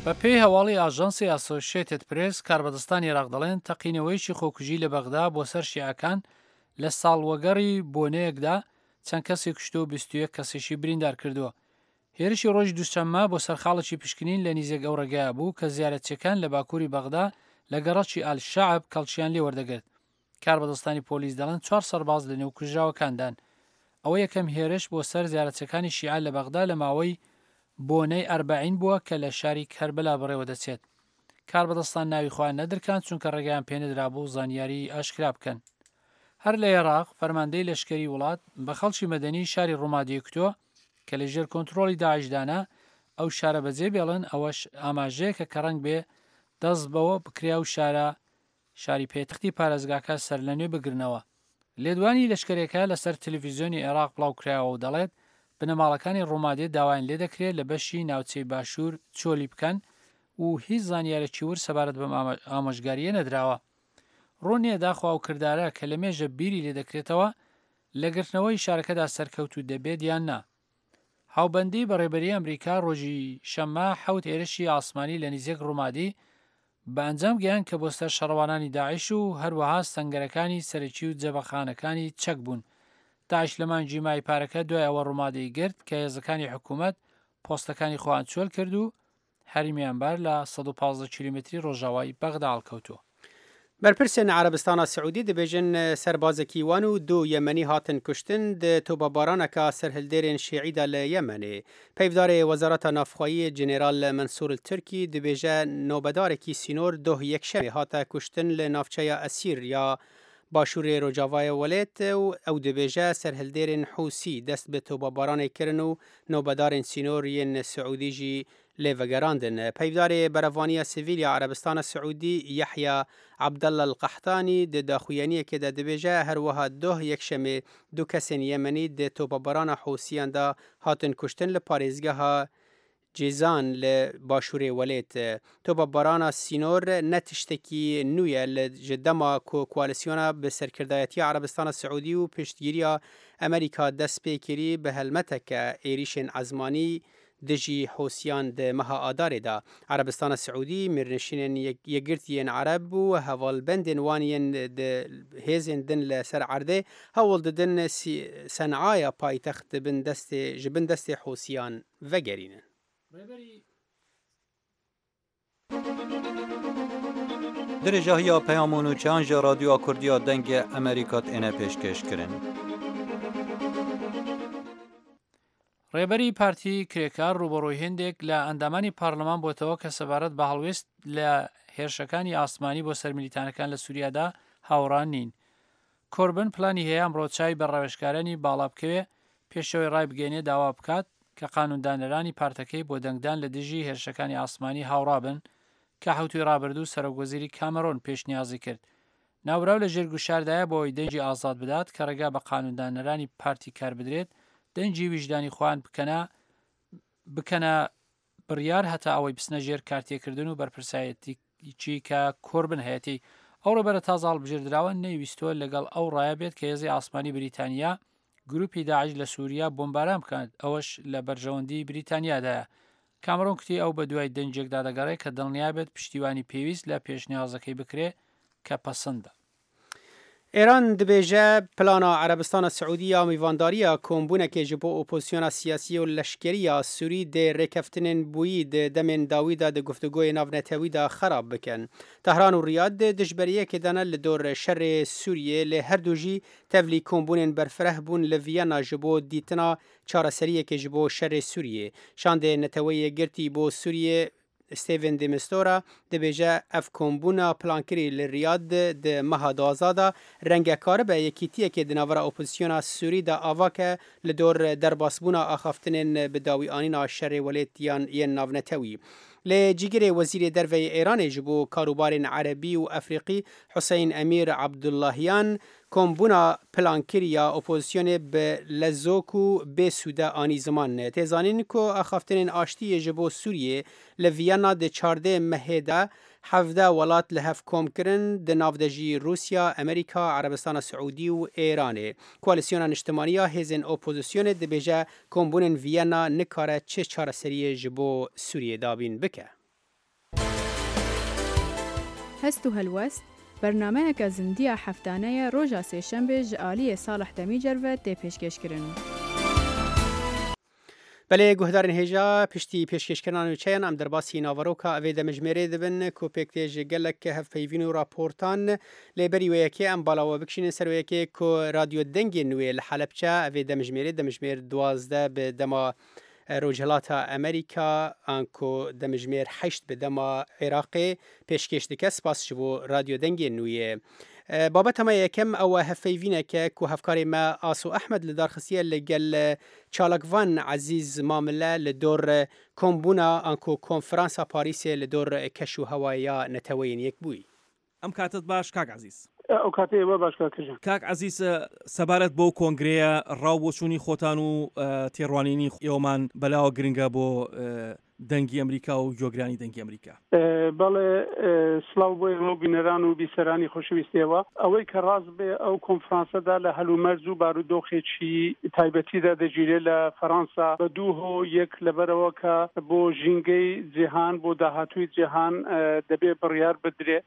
بە پێی هەواڵی ئاژەنسی ئاسۆشیێتد پرێس کاربەدەستانی عێراق دەڵێن تەقینەوەیکی خۆکوژی لە بەغدا بۆ سەر شیعەکان لە ساڵوەگەڕی بۆنەیەکدا چەند کەسێک کوشتە و 21 کەسێکی بریندار کردووە. هێرشی ڕۆژی دووشەممە بۆ سەرخاڵێکی پشکنین لە نیزێک ئەو ڕێگایە بوو کە زیارەتچیەکان لە باکووری بەغدا لە گەڕەکی ئەلشەعب کەڵکییان لێ وەردەگرت. کاربەدەستانی پۆلیس دەڵێن 4 سەرباز لە نێو کوژراوەکاندان. ئەوە یەکەم هێرش بۆ سەر زیارەتچیەکانی شیعە لە بەغدا لە ماوەی بۆنەی ئەربعین بووە کە لە شاری کەربەلا بڕێوە دەچێت. کاربەدەستان ناوی خۆیان نەدرکان چونکە ڕێگەیان پێنەدرا بوو زانیاری ئاشکرا بکەن. هەر لە عێراق فەرماندەی لەشکری وڵات بە خەڵکی مەدەنی شاری ڕۆمادی کتۆ کە لە ژێر کۆنتترۆلی داعشدانا ئەو شارە بەجێ بێڵن ئەوەش ئاماژەیەکە کە ڕەنگ بێ دەست بەوە بکریا و شاری پێتختی پارێزگاکە سەر لە نوێ بگرنەوە. لێدوانی لەشکرێکە لەسەر تەلەڤیزیۆنی عێراق بڵاوکرایەوە و دەڵێت بنەماڵەکانی ڕۆمادێ داوایان لێ دەکرێت لە بەشی ناوچەی باشوور چۆلی بکەن و هیچ زانیارێکی ور سەبارەت بەم ئامۆژگاریە نەدراوە. ڕۆنیە داخوا و کردارە کە لە مێژە بیری لێ دەکرێتەوە لە گرتنەوەی شارەکەدا سەرکەوتو دەبێت یان نا. هاوبەندی بەڕێبەری ئەمریکا ڕۆژی شەممە 7 هێرشی ئاسمانی لە نزیک ڕۆمادی بە ئەنجام گەیان کە بۆ سەر شەڕەوانانی داعش و هەروەها سەنگەرەکانی سەرەکی و جەبەخانەکانی چەک بوون. داعش لە مانگی مای پارەکە دوای ئەوە ڕۆمادەی گرت کە هێزەکانی حکوومەت پۆستەکانی خۆیان چۆل کرد و هەرمیانبار لە 115 کیلومتری ڕۆژاوای بەغدا هەڵکەوتووە. بەرپرسێن عەرەبستانە سعودی دەبێژن سەربازێکی وان و 2 یەمەنی هاتن کوشتن د تۆبەبارانەکە سەرهەلدێرên شیعیدا لە یەمەنێ. پەیڤدارê وەزارەتا نافخوایî جنێرال منسوور تورکی دەبێژە نۆبەدارێکی سینۆر 2 یەکشەمê هاتە کوشتن لە ناوچەیە ئەسیر یا باشوورê Rojavayê Welêt و ew dibêje serhildêrên Hûsî dest bi tobabaranek kirin û nobedarên sînor yên Siûdî jî lêvegerandin. Peyvdarê Berevaniya Sivîl ya Erebistana Siûdî Yehya Abdallah El-Qehtanî di daxuyaniyekê de dibêje her wiha 2 yekşemê 2 kesên Yemenî di tobabarana Hûsiyan da hatin kuştin li parêzgeha Cîzan li başûrê Welêt. Tobabarana sînor ne tiştekî nû ye ji dema ku koalîsyona bi serkirdayetiya Erebistana Siûdî û piştgiriya Amerîka dest pê kirî bi helmeteke êrişên ezmanî dijî Hûsiyan di meha Adarê da. Erebistana Siûdî mêrnişînên yekgirtiyên Ereb û hevalbendên wan yên di hêzên din li ser erdê hewl didin Sencaya paytext ji bin destê Hûsiyan vegerînin. Dirêjahiya peyamûn û çan ji Radyoya Kurdiya dengê Amerîka têne pêşkêşkirin. ڕێبەری پارتی کرێکار ڕوبەڕووی هێندێک لە ئەندامانی پارلەمان بۆتەوە کە سەبارەت بە هەڵوێست لە هێرشەکانی ئاسمانی بۆ سەر میلیتانەکان لە سووریادا هاوڕان نین. کۆربن پلانی هەیە ئەمڕۆچای بە ڕەوشکارانی باڵا بکەوێ پێشەوەی ڕای بگەێنێ داوا بکات کە قانوندانەرانی پارتەکەی بۆ دەنگدان لە دژی هێرشەکانی ئاسمانی هاوڕابن کە حوتوی ڕابردوو سەرۆکوەزیری کامەرۆن پێشنیازی کرد. ناوراو لە ژێرگوشاردایە بۆی دەنجی ئازاد بدات کە ڕێگا بە قانوندانەرانی پارتی کار بدرێت دەنجی ویژدانی خۆیان بکەنە بڕیار هەتا ئەوەی بسنە ژێر کارتێکردن و بەرپرسایەتیی کە کۆربن هەیەی ئەو ڕێبەرە تازاڵ بژێردراوە نەیویستوە لەگەڵ ئەو ڕایە بێت کە هێزی ئاسمانی بریتانیا گروپی داعش لە سووریا بۆمباران بکات ئەوەش لە بەرژەوەندی بریتانیادایە. کامەرۆن کتی ئەو بە دوای دەنجێکدا دەگەڕێت کە دڵنیا بێت پشتیوانی پێویست لە پێشنیازەکەی بکرێت کە پەسەندە. ایران dibêje plana Erebistana Siûdî ya mîvandariya kombûnekê ji bo opozîsyona siyasî û leşkeriya Sûrî dê rêkeftinên bûyî di demên dawî da di guftugûyê navnetewî da xerab bikin. Tehran û Riyad dijberiyekê dane li dor şerê Sûriyê lê her du jî tevlî kombûnên berfireh bûn li Viyana ji bo dîtina çareseriyekê ji bo şerê Sûriyê. Şandê neteweyê girtî bo Sûriyê Steven de Mistura dibêje ev kombûna plankirî li Riyad di meha doza da rengekaribe yekîtiyekê di navbera opozîsyona Sûrî da avake li dor derbasbûna axaftinên bi dawîanîna şerê Welêt yên navnetewî. Lê cîgirê Wezîrê Derveyê Îranê ji bo karûbarên Erebî û Efrîqî Hüseyin Emîr Abdullahiyan kombûna plankiriya opozisyonê bi lezok û bêsûde anî ziman têzanîn ku axaftinên aştiyê ji bo Sûriyê li Viyana di 14 mehê de 17 welat li hev kom kirin di nav de jî Rûsya, Amerîka, Erebistana Siûdî û Îranê. Koalîsyona Niştimaniya hêzên opozisyonê dibêje kombûnên Viyana nikare çi çareseriyê ji bo Sûriyê dabîn bike. هەست و هەلوەست بەرنامەیەکە زندیە هەفتانەیە ڕۆژە سێشەمبێ ji aliyê Salih Demîcerve tê pêşkêşkirin. بله گهدارن هجا پشتی پیشکشکران و چیان ام در باسی ناوروکا اوی دمجمره دبن کوپکتیج گلک هف پیوین و راپورتان لیبری و یکی ام بالا و بکشین سر و یکی که رادیو دنگی نوی لحلبچه اوی دمجمره 12 به دما روجهلات امریکا انکو دمجمر 8 به دما عراقی پیشکش دکه سپاس شبو رادیو دنگی نوی بابت ما یکم او هفیوینه که کو هفکاری ما آسو احمد لدار خصیه لگل چالکوان عزیز مامله لدور کمبونا انکو کنفرانسا پاریسی لدور کشو هوایا نتوین یک بوی ام کاتت باش کاک عزیز او کاتی و باش کاک عزیز سەبارەت بۆ کۆنگرەیە ڕاوبۆچوونی خۆتان و تێڕوانینی ئێوەمان بەلاوە گرنگە بۆ دەنگی ئەمریکا و جۆگرانی دەنگی ئەمریکا. بەڵێ سلااو بۆ ئێوە بینەران و بیسەرانی خۆشەویستیەوە ئەوەی کە ڕاست بێ ئەو کۆنفرانسەدا لە هەلومەرز و بارودۆخێکی تایبەتیدا دەگیرێت لە فەڕەنسا بە 2-1 لەبەرەوە کە بۆ ژینگەی جیهان بۆ داهاتووی جیهان دەبێ بڕیار بدرێ.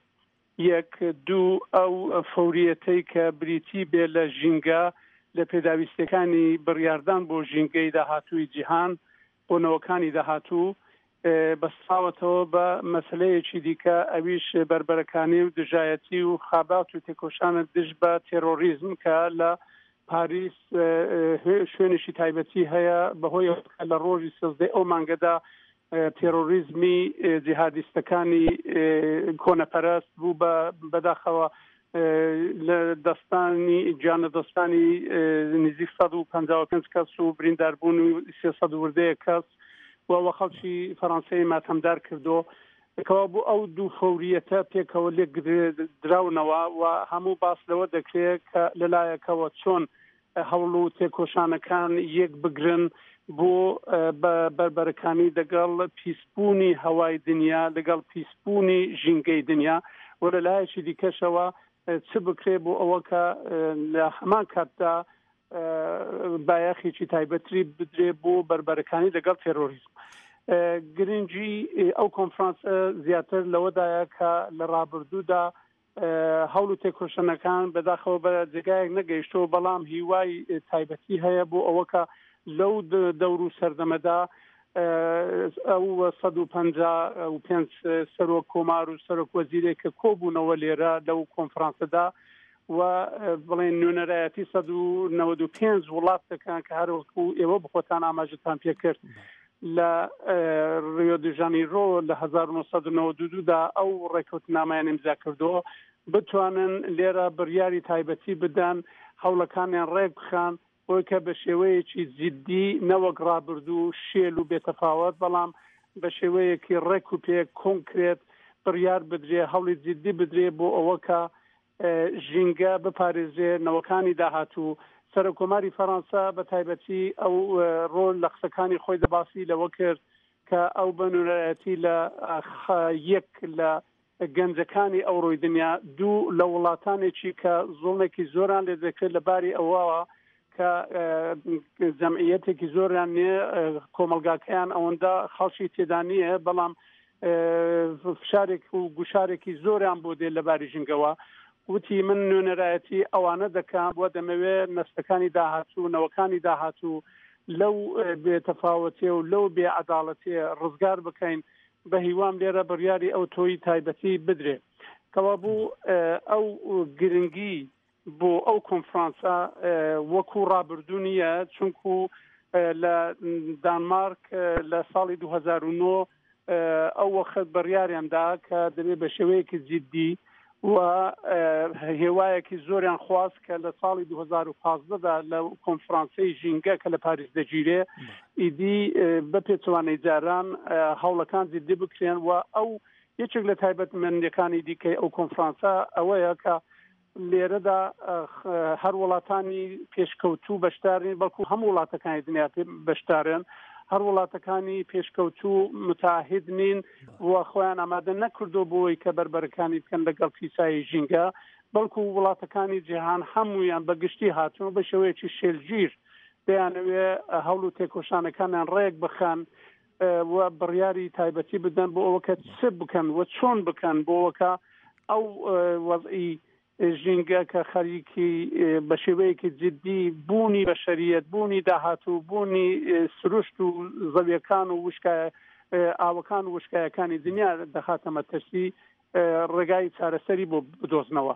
1 ئەو فەوریەتەی کە بریتی بێ لە ژینگە لە پێداویستەکانی بڕیاردان بۆ ژینگەی داهاتووی جیهان بۆنەوەکانی داهاتوو بەستاوەتەوە بە مەسلەیەکی دیکە ئەویش بربەرەکانی و دژایەتی و خابات و تێکۆشانە دژ بە تێرۆریزم کە لە پاریس شوێنێکی تایبەتی هەیە بەهۆی لە ڕۆژی 13 ئەو مانگەدا تێرۆریزمی جیهادیستەکانی کۆنەپەرست بوو بەداخەوە لە دەستانی جانەدەستانی نزیک 155 کەس و برینداربوون و 300 وردەیە کەس وەوە خەڵکی فەڕەنسای ماتەمدار کردو کەوا بوو ئەو دوو فەوریەتە پێکەوە لێک دراونەوە و هەموو باس لەوە دەکرێت کە لەلایەکەوە چۆن هەوڵ و تێکۆشانەکان یەک بگرن بۆ بربەرەکانی لەگەڵ پیسبوونی هەوای دنیا لەگەڵ پیسبوونی ژینگەی دنیا و لەلایەکی دیکەشەوە چ بکرێ بۆ ئەوە کە لە هەمان کاتدا بایەخێکی تایبەتری بدرێ بۆ بربەرەکانی لەگەڵ تێرۆریزم. گرنگی ئەو کۆنفرانسە زیاتر لەوەدایە کە لە ڕابردوودا هەوڵ و تێکۆشانەکان بەداخەوە بە جێگایەک نەگەیشتەوە بەڵام هیوای تایبەتی هەیە بۆ ئەوە کە لەو دەور و سەردەمەدا ئەو 155 سەرۆک کۆمار و سەرۆک وەزیرێک کە کۆبوونەوە لێرە لەو کۆنفرانسەدا و بڵێن نوێنەرایەتی 195 وڵات دەکەن کە هەروەکو ئێوە بخۆتان ئاماژتان پێکرد لە ڕیۆ دی ژانیرۆ لە 1992دا ئەو ڕێکەوتنامەیان ئیمزا کردەوە بتوانن لێرە بڕیاری تایبەتی بدەن هەوڵەکانیان ڕێک بخان بۆی کە بە شێوەیەکی جددی نەوەک ڕابردوو شێل و بێتەفاوت بەڵام بە شێوەیەکی ڕێک و پێک کۆنکرێت بڕیار بدرێ هەوڵی جددی بدرێ بۆ ئەوە کە ژینگە بپارێزێ نەوەکانی داهاتوو. سەرۆکۆماری فەڕەنسا بە تایبەتی ئەو ڕۆل لە قسەکانی خۆی دەباسی لەوە کرد کە ئەو بەنورایەتی لە یەک لە گەنجەکانی ئەوڕۆی دنیا دوو لە وڵاتانێکی کە زۆڵێکی زۆران لێ دەکرێت لەباری ئەوەوە کە جەمعیەتێکی زۆریان نییە کۆمەلگاکەیان ئەوەندە خەڵکی تێدا نییە بەڵام فشارێک و گوشارێکی زۆریان بۆ دێ لەباری ژینگەوە وتی من نوێنەرایەتی ئەوانە دەکەم بۆ دەمەوێت نەستەکانی داهاتوو نەوەکانی داهاتوو لەو بێتەفاوتێ و لەو بێعەداڵەتێ ڕزگار بکەین بە هیوام لێرە بڕیاری ئەو تۆی تایبەتی بدرێ کەوا بوو ئەو گرنگی بۆ ئەو کۆنفرانسە وەکو ڕابردوو نییە چونکو لە دانمارک لە ساڵی 2009 ئەو وەخت بڕیاریاندا کە دەبێت بە شێوەیەکی جددی و هێوایەکی زۆریان خواست کە لە ساڵی 2015دا لە کۆنفرانسەی ژینگە کە لە پاریس دەگیرێ ئیدی بە پێچوانەی جاران هەوڵەکان جددی بکرێن و ئەو یەکێک لە تایبەتمەندیەکانی دیکەی ئەو کۆنفرانسە ئەوەیە کە لێرەدا هەر وڵاتانی پێشکەوتوو بەشدارین بەڵکو هەموو وڵاتەکانی دنیا بەشدارن هەر وڵاتەکانی پێشکەوتوو متعاهد نین و خۆیان ئامادە نەکردو بۆی کە بربەرەکانی بکەن لەگەڵ پیسایی ژینگە بەڵکو وڵاتەکانی جیهان هەمویان بەگشتی هاتوون بە شێوەیەکی شێلگیر دەیانەوێ هەوڵ و تێکۆشانەکانیان ڕێک بخەن و بڕیاری تایبەتی بدەن بۆ ئەوە کە چ بکەن و چۆن بکەن بۆ ئەوە کە ئەو وەزئی ژینگە کە خەریکی بە شێوەیەکی جددی بوونی بەشەریەت، بوونی داهاتوو، بوونی سروشت و زەویەکان و وشکە ئاوەکان و وشکایەکانی دنیا دەخاتە مەترسی ڕێگای چارەسەری بۆ بدۆزنەوە.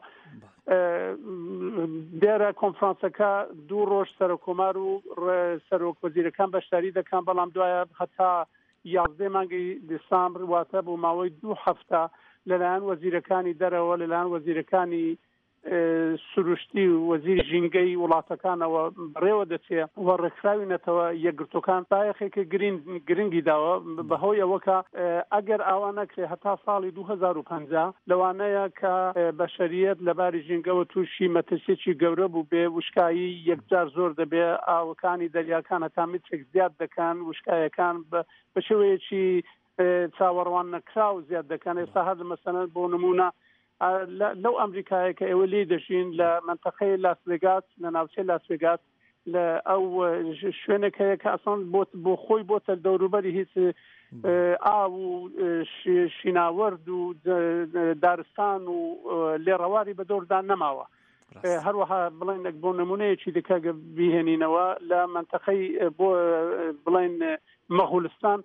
دیارە کۆنفرانسەکە 2 ڕۆژ سەرۆکۆمار و سەرۆک وەزیرەکان بەشداری دەکەن، بەڵام دوایە هەتا 11 مانگی دیسامبر واتە بۆ ماوەی 2 هەفتە لەلایەن وەزیرەکانی دەرەوە، لەلایەن وەزیرەکانی سروشتی و وەزیری ژینگەی وڵاتەکانەوە بڕێوە دەچێت و ڕێکخراوینەتەوە یەکگرتوەکان تایەخێکە گرنگی داوە بەهۆی ئەوەکە ئەگەر ئاوا نەکرێ هەتا ساڵی 2050 لەوانەیە کە بەشەریەت لەباری ژینگەوە تووشی مەترسێکی گەورە بوو بێ، وشکایی یەکجار زۆر دەبێ، ئاوەکانی دەریاکان هەتا مترێک زیاد دەکەن، وشکایەکان بە شێوەیەکی چاوەڕوان نەکرا و زیاد دەکەن. ئێستا هەر مەسەلەن بۆ نمونە لەو ئەمریکایە کە ئێوە لێ دەژین لە منتەقەی لاس ڤێگاس، لە ناوچەی لاس ڤێگاس، لە ئەو شوێنێکەیە کە ئەسڵان بۆ خۆی بۆتە دەوروبەری هیچ ئاو و شیناوەرد و دارستان و لێڕەواری بە دۆردان نەماوە. هەروەها بڵێنێک بۆ نمونەیەکی دیکە بیهێنینەوە لە منتەقەی بۆ بڵێن مەغولستان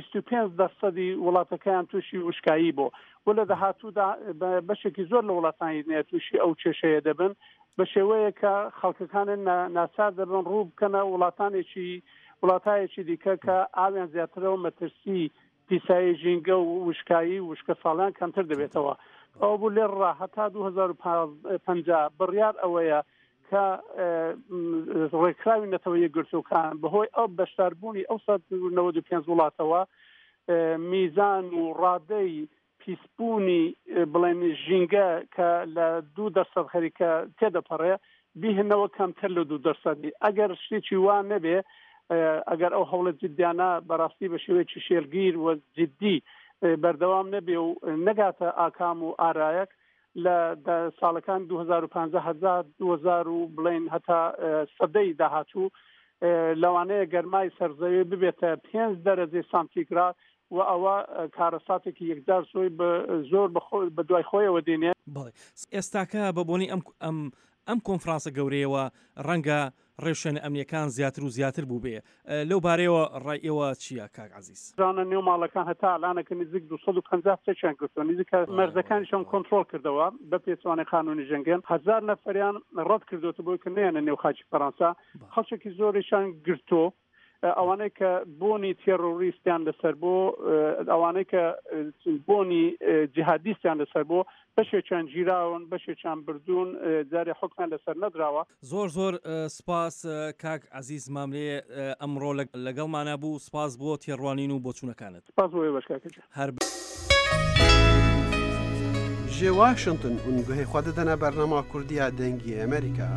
25% وڵاتەکەیان تووشی وشکایی بۆ، و لە داهاتوودا بەشێکی زۆر لە وڵاتانی تووشی ئەو کێشەیە دەبن، بە شێوەیە کە خەڵکەکانن ناچار دەبن ڕوو بکەنە وڵاتایەکی دیکە کە ئاویان زیاترەوە مەترسی پیسایی ژینگە و وشکایی وشکە ساڵیان کەمتر دەبێتەوە. ئەو بوو لێڕا هەتا 2050 بڕیار ئەوەیە کە ڕێکخراوینەتەوە یەکگرتوەکان بەهۆی ئەو بەشداربوونی ئەو 195 وڵاتەوە میزان و ڕادەی پیسبوونی بڵێن ژینگە کە لە 2% خەریکە تێدەپەڕێ بیهێنەوە کەمتر لە 2%. ئەگەر شتێکی وان نەبێ، ئەگەر ئەو هەوڵە جدیانە بەڕاستی بە شێوەیەکی شێرگیر و جددی بەردەوام نەبێ و نەگاتە ئاکام و ئارایەک، لە ساڵەکان 2015 2000 و بڵێن هەتا سەدەی داهاتوو لەوانەیە گەرمای سەرزەوی ببێتە 5 دەرەجەی سانتیگراد و ئەوە کارەساتێکی یەکجار زۆر بە دوای خۆیەوە دێنێ. ئێستاکە بە بۆنی ئەم کۆنفرانسە گەورەیەوە ڕەنگە ڕێوشێنە ئەمنیەکان زیاتر و زیاتر بوو بێ. لەو بارەیەوە ڕای ئێوە چییە کاک عەزیز؟ ڕانە نێو ماڵەکان هەتا ئەلانەکە نزیک 250 سێکیان کردووە، نزیکە مەرزەکانیشان کۆنتڕۆڵ کردەوە بە پێچوانەی قانونی ژەنگێن. 1000 نەفەریان ڕەت کردوتە بۆی کە نێنە نێو خاکی فەڕەنسا، خەڵکێکی زۆریشان گرتۆ، ئەوانەی کە بۆنی تێڕۆریستیان لەسەر بۆ، ئەوانەی کە بۆنی جیهادیستیان لەسەر بۆ، بەشێکیان گیراون، بەشێکیان بردوون، جارێ حکمیان لەسەر نەدراوە. زۆر سپاس کاک عەزیز مامرێ، ئەمڕۆ لەگەڵمانە بوو. سپاس بۆ تێڕوانین و بۆ چوونەکانت. سپاس بۆ بەشکاکە هەر ji Washington û guhê xwe didine bernama Kurdiya dengê Amerîka.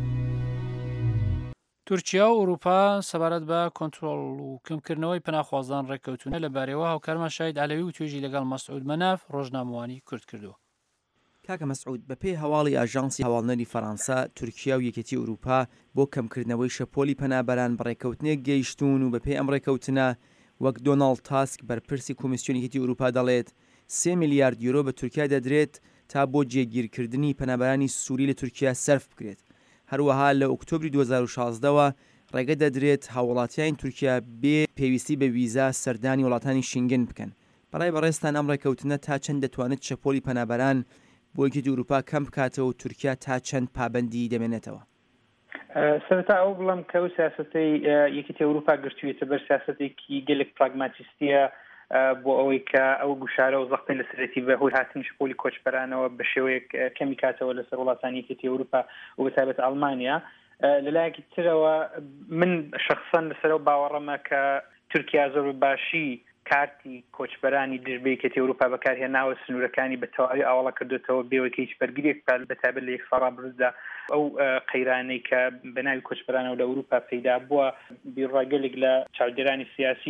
تورکیا و ئەوروپا سەبارەت بە کۆنتڕۆڵ و کەمکردنەوەی پەناخوازان ڕێککەوتونە لەبارەوە هاوکارمان شاید عەلەوی و توێژی لەگەڵ مەسعود مەناف ڕۆژنامەوانی کورد کردووە. کاکە مەسعود، بەپێی هەواڵی ئاژانسی هەواڵنەری فەڕەنسا، تورکیا و یەکێتی ئەوروپا بۆ کەمکردنەوەی شەپۆلی پەنابەران بەڕێکەوتنێک گەیشتون و بەپێی ئەم ڕێکەوتنە وەک دۆناڵد تاسک بەرپرسی کۆمیسیۆنی یەکێتی ئەوروپا دەڵێت 3 میلیارد یورۆ بە تورکیا دەدرێت تا بۆ جێگیرکردنی پەنابەرانی سووری لە تورکیا سەرف بکرێت. هەروەها لە ئۆکتۆبری 2016ەوە ڕێگە دەدرێت هاوڵاتیان تورکیا بێ پێویستی بە ویزا سەردانی وڵاتانی شینگن بکەن. بەڕای بەڕێستان ئەم ڕێکەوتنە تا چەند دەتوانێت شەپۆلی پەنابەران بۆ یەکێتی ئەوروپا کەم بکاتەوە و تورکیا تا چەند پابەندی دەمێنێتەوە؟ سەرەتا ئەو بڵم کە ئەو سیاسەتەی یەکێتی ئەوروپا گرتوویەتە بەر سیاسەتێکی گەلێک پراگماتیستیە بۆ ئەوەی کە ئەو گوشارە و زەختەی لەسەرەتی بە هۆی هاتن شەپۆلی کۆچبەرانەوە بە شێوەیەک کەمی کاتەوە لەسەر وڵاتانی یەکێتی ئەوروپا و بەتایبەت ئەڵمانیا. لەلایەکی ترەوە من شخصەن لەسەرەوە باوەڕەمە کە تورکیا زۆر باشی کارتی کۆچبەرانی دژبەی یەکێتی ئەوروپا بەکارهێناوە سنوورەکانی بە تەواوی ئاوەڵە کردوێتەوە بێوەکە هیچ بەرگریەک بەتایبەت لە یەک ساڵا بروسدا ئەو قەیرانەی کە بە ناوی کۆچبەرانەوە لە ئەوروپا پەیدا بووە بیڕاگەلێک لە چاودێرانی سیاسیش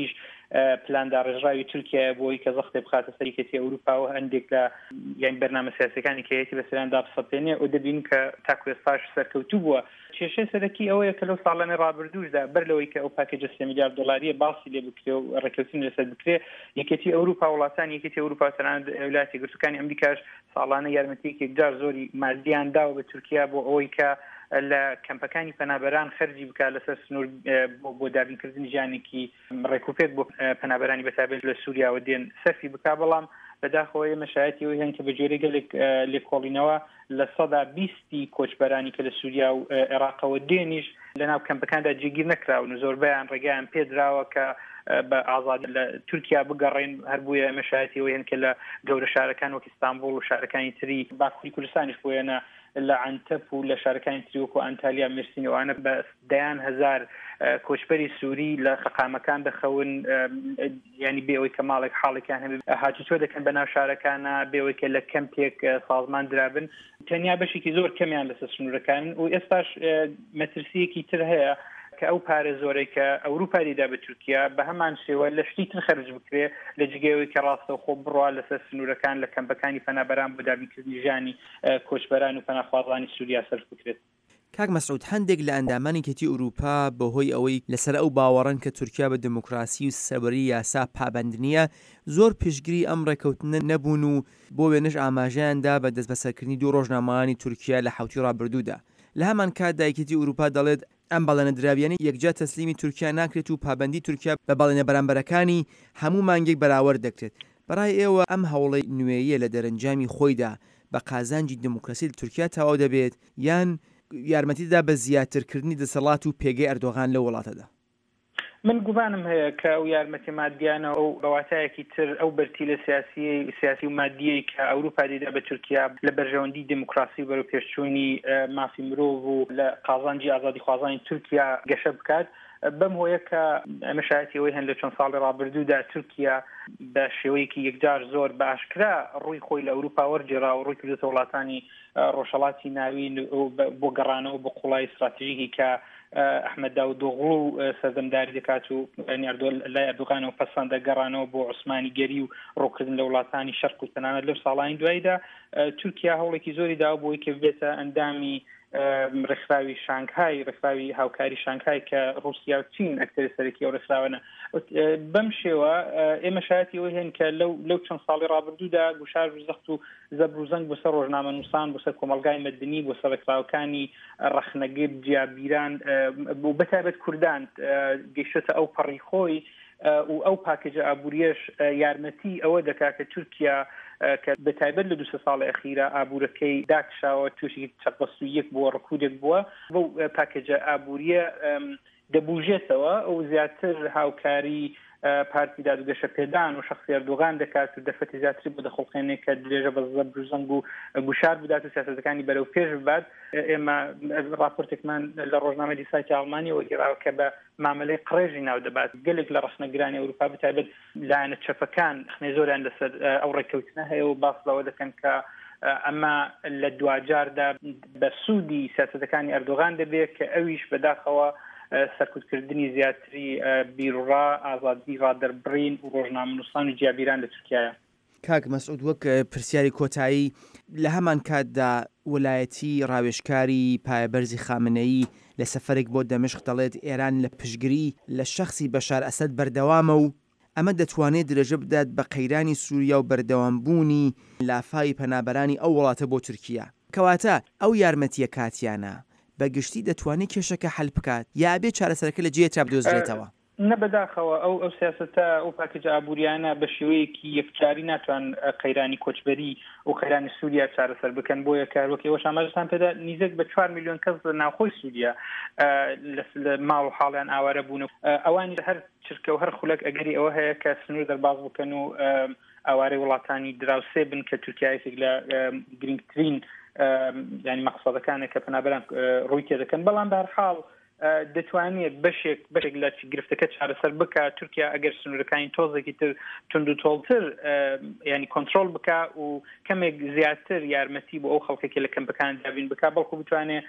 پلاندا ڕێژراوی تورکیا بۆی کە زەختێ بخاتە سەریکەتی ئەوروپا و هەندێک لە یان بەرنامە سیاسەکانی کە هەیەی بەسەریان دابسەپێنێ و دەبین کە تاکو ئێستاش سەرکەوتوو بووە. کێشەی سەرەکی ئەوەیە کە لەو ساڵانە ڕابردووشدا بەر لەوەی کە ئەو پاکێجە 3 میلیارد دۆلاریە باسی لێ بکرێ و ڕێککەوتن لەسەر بکرێ، یەکێتی ئەوروپا وڵاتانی یەکێتی ئەوروپا تەنانەت ویلایەتە یەکگرتووەکانی ئەمریکاش ساڵانە یارمەتیەکی یەکجار زۆری مادیان داوە بە تورکیا بۆ ئەوەی کە لە کەمپەکانی پەنابەران خەرجی بکات لەسەر سنوور بۆ دابینکردنی ژیانێکی ڕێکوپێک بۆ پەنابەرانی بەتابێت لە سووریا و دێن سەرفی بکات. بەڵام بەداخەوەی مەشایەتی ئەوی هەن کە بە جۆرە گەلێک لێکۆڵینەوە لە 120 کۆچبەرانی کە لە سووریا و عێراقەوە دێنیش لەناو کەمپەکاندا جێگیر نەکراون و زۆربەیان ڕێگەیان پێدراوە کە بە ئازاد لە تورکیا بگەڕێن. هەر بوویە مەشایەتی ئەوی هەن کە لە گەورە شارەکان وەک ئیستانبوڵ و شارەکانی تری باکووری کوردستانیش بۆیەنە لە عنتەپ و لە شارەکانی تری وەکو ئەنتالیا مرسینەوانە بە دەیان هەزار کۆچبەری سووری لە خەقامەکان دەخەون، ینی بێەوەی کە ماڵێک حاڵێکیان هەبێت هاتوچۆ دەکەن بەناو شارەکانە بێەوەی کە لە کەمپێک سازمان درابن، تەنیا بەشێکی زۆر کەمیان لەسەر سنوورەکان و ئێستاش مەترسیەکی تر هەیە کە ئەو پارێ زۆرەی کە ئەوروپا دیدا بە تورکیا بە هەمان شێوە لە شتی تر خەرج بکرێ لە جگەیەوەی کە ڕاستەوخۆ بڕوا لەسەر سنوورەکان لە کەمپەکانی پەنابەران بۆ دابینکردنی ژیانی کۆچبەران و پەناخوازانی سووریا سەرف بکرێت. کاک مەسعود، هەندێک لە ئەندامانی کەتی ئوروپا بەهۆی ئەوەی لەسەر ئەو باوەڕن کە تورکیا بە دموکراسی و سەبەری یاسا پابند نییە زۆر پشتگیری ئەم ڕێکەوتنە نەبوون و بۆ وێنش ئاماژەیاندا بە دەست بەسەرکردنی 2 ڕۆژنامەوانی تورکیا لە حوتی ڕابردوودا. لە هەمان کاتدا یەکێتی ئوروپا دەڵێت ئەم بەڵێنە دراویانی یەکجا تەسلیمی تورکیا ناکرێت و پابندی تورکیا بە بەڵێنە بەرامبەرەکانی هەموو مانگێک بەراورد دەکرێت. بەڕای ئێوە ئەم هەوڵەی نوێیە لە دەرەنجامی خۆیدا بە قازانجی دموکراسی لە تورکیا تەواو دەبێت یان یارمەتیدا بە زیاترکردنی دەسەڵات و پێگەی ئەردۆغان لە وڵاتەدا؟ من گومانم هەیە کە ئەو یارمەتی مادیانە و بەواتایەکی تر ئەو بەرتی لە سیاسی و مادیەی کە ئەوروپا دیدا بە تورکیا لە بەرژەوەندی دموکراسی بەرەو پێشچوونی مافی مرۆڤ و لە قازانجی ئازادی خوازانی تورکیا گەشە بکات، بەم هۆیە کە مەشایەتی ئەوەی هەن لە چەند ساڵی ڕابردوودا تورکیا بە شێوەیەکی یەکجار زۆر بە ئاشکرا ڕووی خۆی لە ئەوروپا وەرجێرا و ڕووی کردێتە وڵاتانی ڕۆژهەڵاتی ناوین بۆ گەڕانەوە بە قوڵای استراتیژیکی کە ئەحمەد داودۆغڵو سەردەمداری دەکات و لای ئەردوغانەوە پەسەندە گەڕانەوە بۆ عوسمانی گەری و ڕۆکردن لە وڵاتانی شەرق و تەنانەت لەو ساڵانی دواییدا تورکیا هەوڵێکی زۆری داوە بۆی کە بێتە ئەندامی ڕێکخراوی شانگهای ڕێکخراوی هاوکاری شانگهای کە رووسیا و چین ئەکتەری سەرەکی ئەو ڕێکخراوانە. بەم شێوە ئێمە شایەتی ئەوەی هەن کە لەو چەند ساڵی ڕابردوودا گوشار و زەخت و زەبروزەنگ بۆ سەر ڕۆژنامە نووسان بۆ سەر کۆمەلگای مەدنی بۆ سەر ڕێکخراوەکانی ڕەخنەگەر جیابیران بۆ بەتایبەت کوردان گەیشتە ئەو پەڕی خۆی و ئەو پاکێجە ئابووریەش یارمەتی ئەوە دەکات کە تورکیا کە بەتایبەت لە 2 ساڵی ئەخیرە ئابوورەکەی داکشاوە تووشی چەقبەستویەک بووە ڕکودێک بووە بۆ پاکێجە ئابووریە دەبوژێتەوە ئەو زیاتر هاوکاری پارتی دادگەشە پێدان و شخصی ئەردۆغان دەکات و دەفەتی زیاتری بۆ دەخڵقێنێک کە درێژە بە زەبروزەنگ و گوشار بدات و سیاسەتەکانی بەرەو پێش ببات. ئێمە راپۆرتێکمان لە ڕۆژنامە دیسایتی ئاڵمانی وەگیراوە کە بە مامەلەی قڕێژی ناو دەبات گەلێک لە ڕەشنەگرانی ئەوروپا بتایبەت لایەنە چەپەکان خنێ زۆریان لەسەر ئەو ڕێککەوتنە هەیە و باس لەوە دەکەن کە ئەمە لە دوجاردا بە سوودی سیاسەتەکانی ئەردۆغان دەبێت کە ئەویش بەداخەوە سەرکوتکردنی زیاتری بیرڕا ئازادی ڕادەربڕین و ڕۆژنامەنووسان و جیابیران لە تورکیایە. کاک مەسعود، وەک پرسیاری کۆتایی لە هەمان کاتدا وەلایەتی ڕاوێژکاری پایەبەرزی خامنەیی لە سەفەرێک بۆ دەمشق دەڵێت ئێران لە پشگیری لە شەخصی بەشار ئەسەد بەردەوامە و ئەمە دەتوانێت درێژە بدات بە قەیرانی سووریا و بەردەوامبوونی لافای پەنابەرانی ئەو وڵاتە بۆ تورکیا. کەواتە ئەو یارمەتیە کاتیانە بەگشتی دەتوانێت کێشەکە حەل بکات یا بێت چارەسەرەکە لە جێ بدۆزرێتەوە؟ نەبەداخەوە ئەو سیاسەتە ئەو پاکێجە ئابووریانە بە شێوەیەکی یەکجاری ناتوان قەیرانی کۆچبەری و قەیرانی سووریا چارەسەر بکەن بۆیە کارۆکەوە ئاماژەتان پێدا نزیک بە 4 میلیۆن کەس لە ناوخۆی سووریا لە ماڵ و حاڵیان ئاوارە بوون و ئەوانی هەر چرکە و هەر خولەک ئەگەری ئەوە هەیە کە سنوور دەرباز بکەن و ئاوارەی وڵاتانی دراوسێ بن کە تورکیایەک لە گرنگترین ینی مەقسەدەکانە کە پەنابەران ڕووی تێ دەکەن. بەڵام بەهەرحاڵ دەتوانێت بەشێک لە گرفتەکە چارەسەر بکات. تورکیا ئەگەر سنوورەکانی تۆزێکی تر تونند و تۆڵتر ینی کۆنتترۆل بکات و کەمێک زیاتر یارمەتی بۆ ئەو خەڵکێکی لە کەمپەکان دابین بکات بەڵکو بتوانێت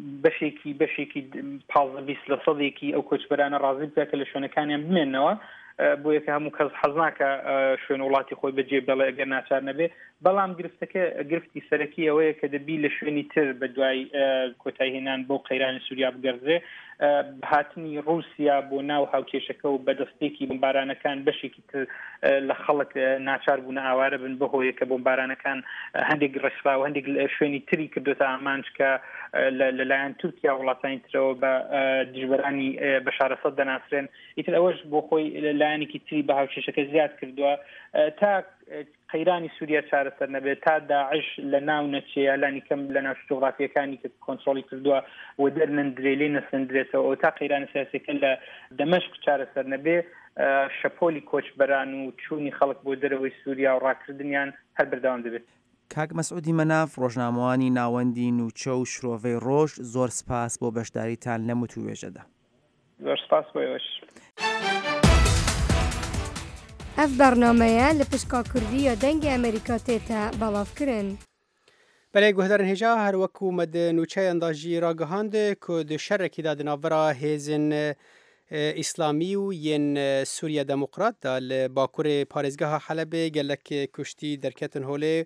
بەشێکی 15-20% ئەو کۆچبەرانە ڕازی بکات کە لە شوێنەکانیان بمێنەوە بۆ یەکە هەموو کەس حەز ناکە شوێن وڵاتی خۆی بەجێ بڵێ ئەگەر ناچار نەبێ بەڵام گرفتی سەرەکی ئەوەیە کە دەبی لە شوێنی تر بە دوای کۆتایهێنان بۆ قەیرانی سووریا بگەڕێ هاتنی رووسیا بۆ ناو هاوکێشەکە و بەدەستێکی بۆمبارانەکان بەشێکی تر لە خەڵک ناچار بوون ئاوارە بن بەهۆیە کە بۆمبارانەکان هەندێک ڕێسرا و هەندێک شوێنی تری کردوتە ئامانج کە لەلایەن تورکیا وڵاتانی ترەوە بە دژبەرانی بەشار ئەسەد دەناسرێن ئیتر ئەوەش بۆ خۆی لایەنێکی تری بە هاوکێشەکە زیاد کردووە تا قەیرانی سووریا چارەسەر نەبێت تا داعش لە ناو نەچێ لانی کەم لە ناو جوغرافیەکانی کە کۆنتڕۆلی کردووە و دەرنەندرێ لێ نەسەندرێتەوە ئەو تا قەیرانی سیاسیەکە لە دەمەشق چارەسەر نەبێ شەپۆلی کۆچبەران و چوونی خەڵک بۆ دەرەوەی سووریا و ڕاکردنیان هەر بەردەوام دەبێت. کاک مەسعودی مەناف ڕۆژنامەوانی ناوەندی نوچە و شرۆڤەی ڕۆژ زۆر سپاس بۆ بەشداریتان لەم وتووێژەدا. زۆر سپاس بۆیەوەش. ئەف بەرنامەیە لە پشکا کوردیە دەنگی ئەمریکا تێتە بەڵاوکردن. بەلای گوهدارن هێژا هەروەکو مەد نوچەی ئەنداژی ڕاگەهاند کە شەڕێکیدا دناڤەرا هێزن ئیسلامی و یەن سووریا دەموقراتدا لە باکوورێ پارێزگەها حەلەبێ گەلک کوشتی دەرکەتن هۆلێ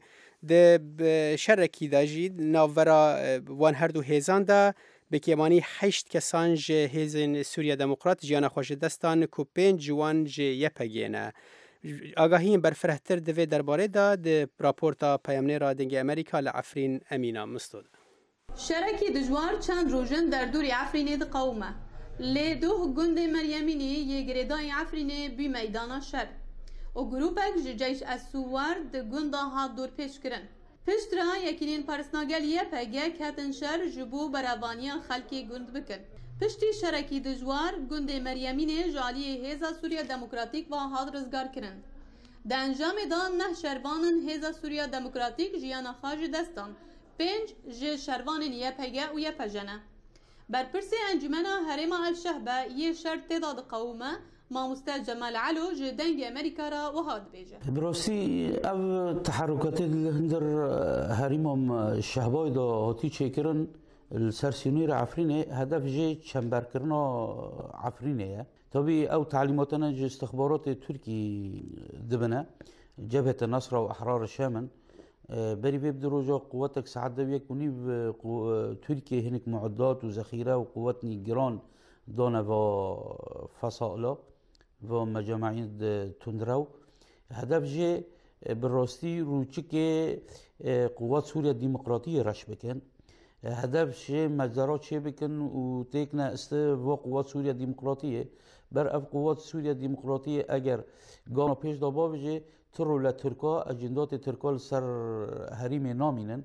شەڕێکیدا ژی ناڤەرا وان هەردوو هێزاندا بکێمانی 8 کەسان ji hêzên Sûriya Demokrat jiyana xwe ji destan ku 5 ji wan jê yepegê agahiyên berfirehtir divê derbarê da di raporta peyamnêra dengê Amerîka li Efrîn Emîna Mistod. Şerekî dijwar çend rojin derdûrî Efrînê diqewime. Lê duh gundê Meryemînê yê girêdayê Efrînê bî meydana şer. O grupek ji Ceyş es-Sûwar di gunda hat dorpêşkirin. Piştra yekînên Parasnagel YPG ketin şer ji bo beravaniya xelkê gund bikin. Piştî şerekî dijwar gundê Meryemînê ji aliyê Hêza Sûriya Demokratîk ve hat rizgar kirin. Di encamê da neh şervanên Hêza Sûriya Demokratîk jiyana xwe ji destan. 5 ji şervanên YPG û YPJ ne. Berpirsê encûmena Herêma Evşehbe yê şer têda diqewime مامۆستا جەمال عەلۆ ji dengê Amerîka ra wiha dibêje. Bi rastî ev teherrukatê li hindir herîma Şehbayê da hatî çêkirin li ser Sînûra Efrînê hedef jê çemberkirina Efrînê ye. Tabii ew talîmatan ji istixbaratê Tirkî dibine. Cebhete Nasra û Ehrar Şamên berî vê bi roja quwetek saet 9:30 Tirkiye hinek mueddat û zexîre û quwetnî giran dane va fesaila و مجامعین تندرو هدف جه براستی روچکه قوات سوریا دموکراتی رش بکن هدف جه مجزرات چه بکن و تکنه است و قوات سوریا دموکراتیه بر اف قوات سوریا دموکراتیه اگر گانا پیش دابا بجه ترو لترکا اجندات ترکا سر حریم نامینن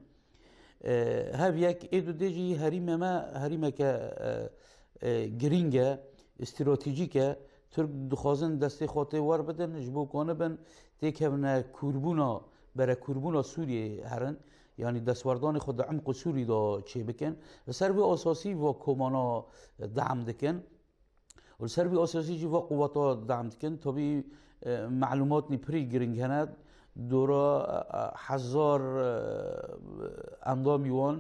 هف یک ایدو دیجی حریم که گرینگه استراتیجیکه Türk dixwazin destê xwe wer bidin ji bo ku bin têkevne kûrbûna bere kûrbûna Sûriyê herin yanî destwerdanê xwe di emqa Sûrî da çê bikin li ser vê asasî va komana deam dikin û li ser vê asasî jî va quweta deam dikin tabî melumatnî pirî giring hene dora 1000 endamî wan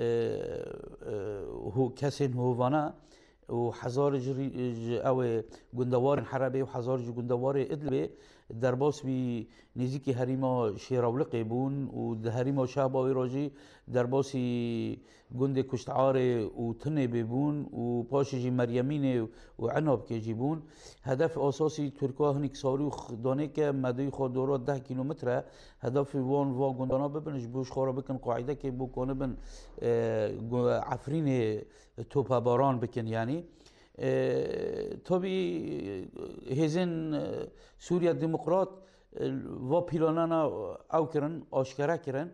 kesên hovane و حزار او گندوار حربه و حزار گندوار ادلبه در باس بی نزدیکی حریما شیراولقی بون و ده حریما شعباوی راجی در باسی گند کشتعار و تنه ببون و پاشجی مریمین و عناب که جیبون هدف اساسی ترکا هنیک ساروخ دانه که مدوی خود دورا 10 کیلومتره هدف وان و گندانا ببنش بوش خورا بکن قاعده که بو کنه بن عفرین توپا باران بکن یعنی tabii hêzên Sûriya Demokrat va pîlanana ew kirin aşkere kirin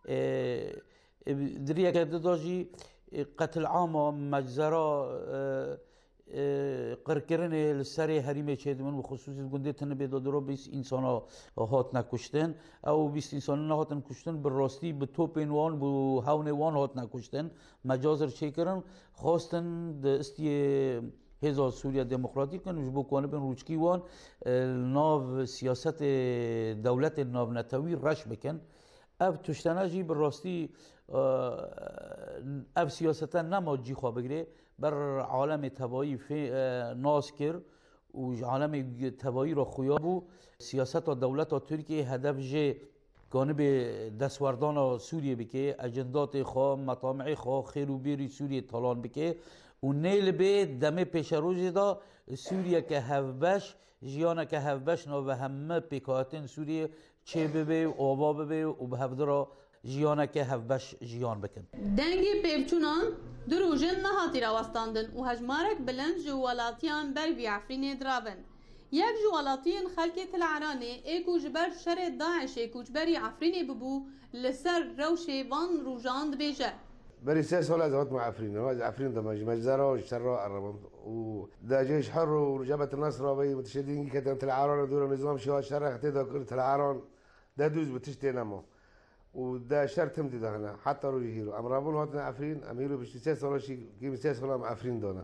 diriyeke dida jî qetilama meczera qirkirinê li serê herîmê çêdibin û xusûsî gundê tinibê da diro 20 insana hatine kuştin ew 20 insanî nehatin kuştin bi rastî bi topên wan bi hewnê wan hatine kuştin mecazir çêkirin xwastin di istiyê Hêza Sûriya Demokratîk in ji bo ku bin rûçkî wan nav siyasetê dewletên navnetewî reş bikin ev tuştene jî bi rastî ev siyaseta nema cî xwe bigirê ber alemê tebayî nas kir و عالم تبایی را خویابو سیاست و دولت و ترکیه هدف جه جانب دستوردان سوریه بکه اجندات خواه مطامع خواه خیر و بیری سوریه طالان بکه و نیل به دمه پیش روزی دا سوریه که هفبش جیانه که هفبش نو به همه پیکاتین سوریه چه ببه و آبا ببه و به هفدرا جیانه که هفبش جیان بکن دنگی پیبچونان دروژن نهاتی راوستاندن و هجمارک بلند جوالاتیان بر بی عفرین درابن یک جوالاتین خلکی تلعرانه ایکو جبر شر داعش ایکو جبری عفرین ببو لسر روشی وان روژاند بیجه بري 6 سنوات زودت مع عفرين، عفرين ده مجزرة واشتروا الرمم وده جيش حر وجبهة النصر وبي متشددين كانت العارون دول نظام شواء شرع اعتدى كرة العارون ده دوز بتشتي نمو وده شرط تمدي ده هنا حتى روجي هيرو امرابون وطن عفرين اميرو بش 6 سنوات شي كيف 6 سنوات مع عفرين دونا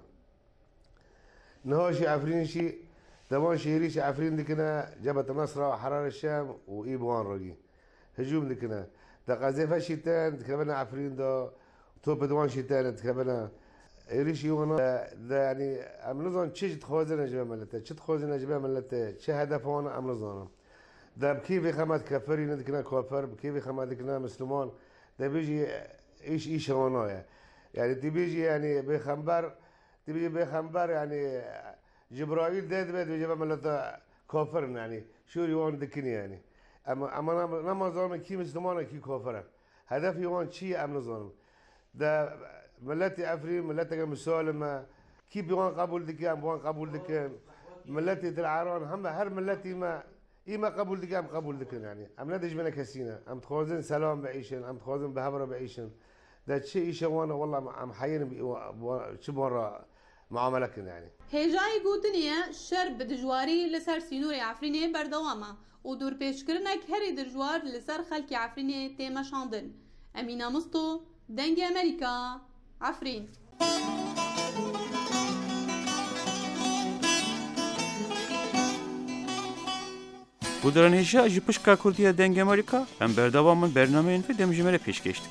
نهاشي عفرين شي دمان شهري شي عفرين دكنا جبهة النصر وحرار الشام وايبوان رجي هجوم دكنا ده قذيفة شيتان كمان عفرين ده تو بدوان شيتان تكبنا يريش يونا ده يعني امنظن تشي تخوزنا جبه ملته تشي تخوزنا جبه ملته تشي هدف وانا امنظن ده بكيف خمات كفرين دكنا كفر بكيف خمات دكنا مسلمان ده بيجي ايش هونايا يعني تبيجي يعني بخنبر تبيجي بخنبر يعني جبرائيل ده جبه ملته كفر يعني شو يوان دكني يعني اما انا ظالم كي مسلمان كي كفر هدف يوان شي امنظن ده ملتي عفرين ملتي مسالمة كي بيوان قبول دكان بوان قبول دكان ملتي العارون هم هر ملتي ما إما قبول دكان قبول دكان يعني أم ندج من كسينا أم تخوزن سلام بعيشن أم تخوزن بهبرة بعيشن ده شيء إيش وانا والله أم حيين شو مرة معاملك يعني هجاي قوتنيا شر بدجواري لسر سينوري عفريني بردوامة ودور بيشكرنك هري دجوار لسر خلقي عفريني تيما شاندن أمينة مستو دنگ امریکا عفرین بودرانیشا جی پشکا کردیه دنگ امریکا ام بردوام برنامه این فیلم جمله پیش کشید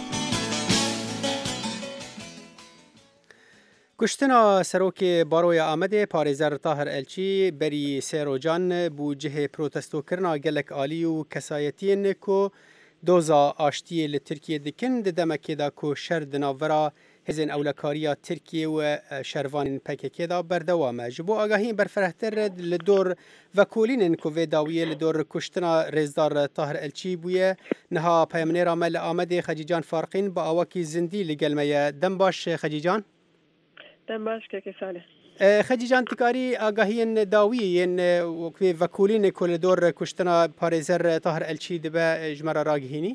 کشتنا سروک باروی آمده پارێزەر طاهر ئەلچی بەری سێرۆجان بوو جهێ پرۆتەستۆکردنا gelek alî û kesayetiyên ku doza aştiyê li Tirkiye dikin di demekê ku şer di navbera hêzên ewlekariya Tirkiye û şervanên PKK da berdewam e. Ji bo agahiyên berfirehtir li dor vekolînên ku vê dawiyê li dor kuştina rêzdar Tahir Elçî bûye niha peyamnêra me li Amedê Xecîcan Farqîn bi awakî zindî li gel me ye. Dem baş Xecîcan? Dem baş keke salih. خجیجان تکاری آگاهیان داویین وکوی وکولین کل دور کشتنا پارێزەر طاهر ئەلچی دبه جمرا راگهینی؟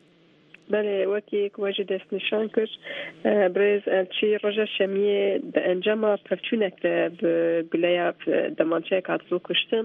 بله وکی کواجه دست نشان کرد برز ئەلچی ڕۆژە شەمیە بە ئەنجاما پەرچوونێک گولەیە دەمانچەیە کاتبوو کوشتن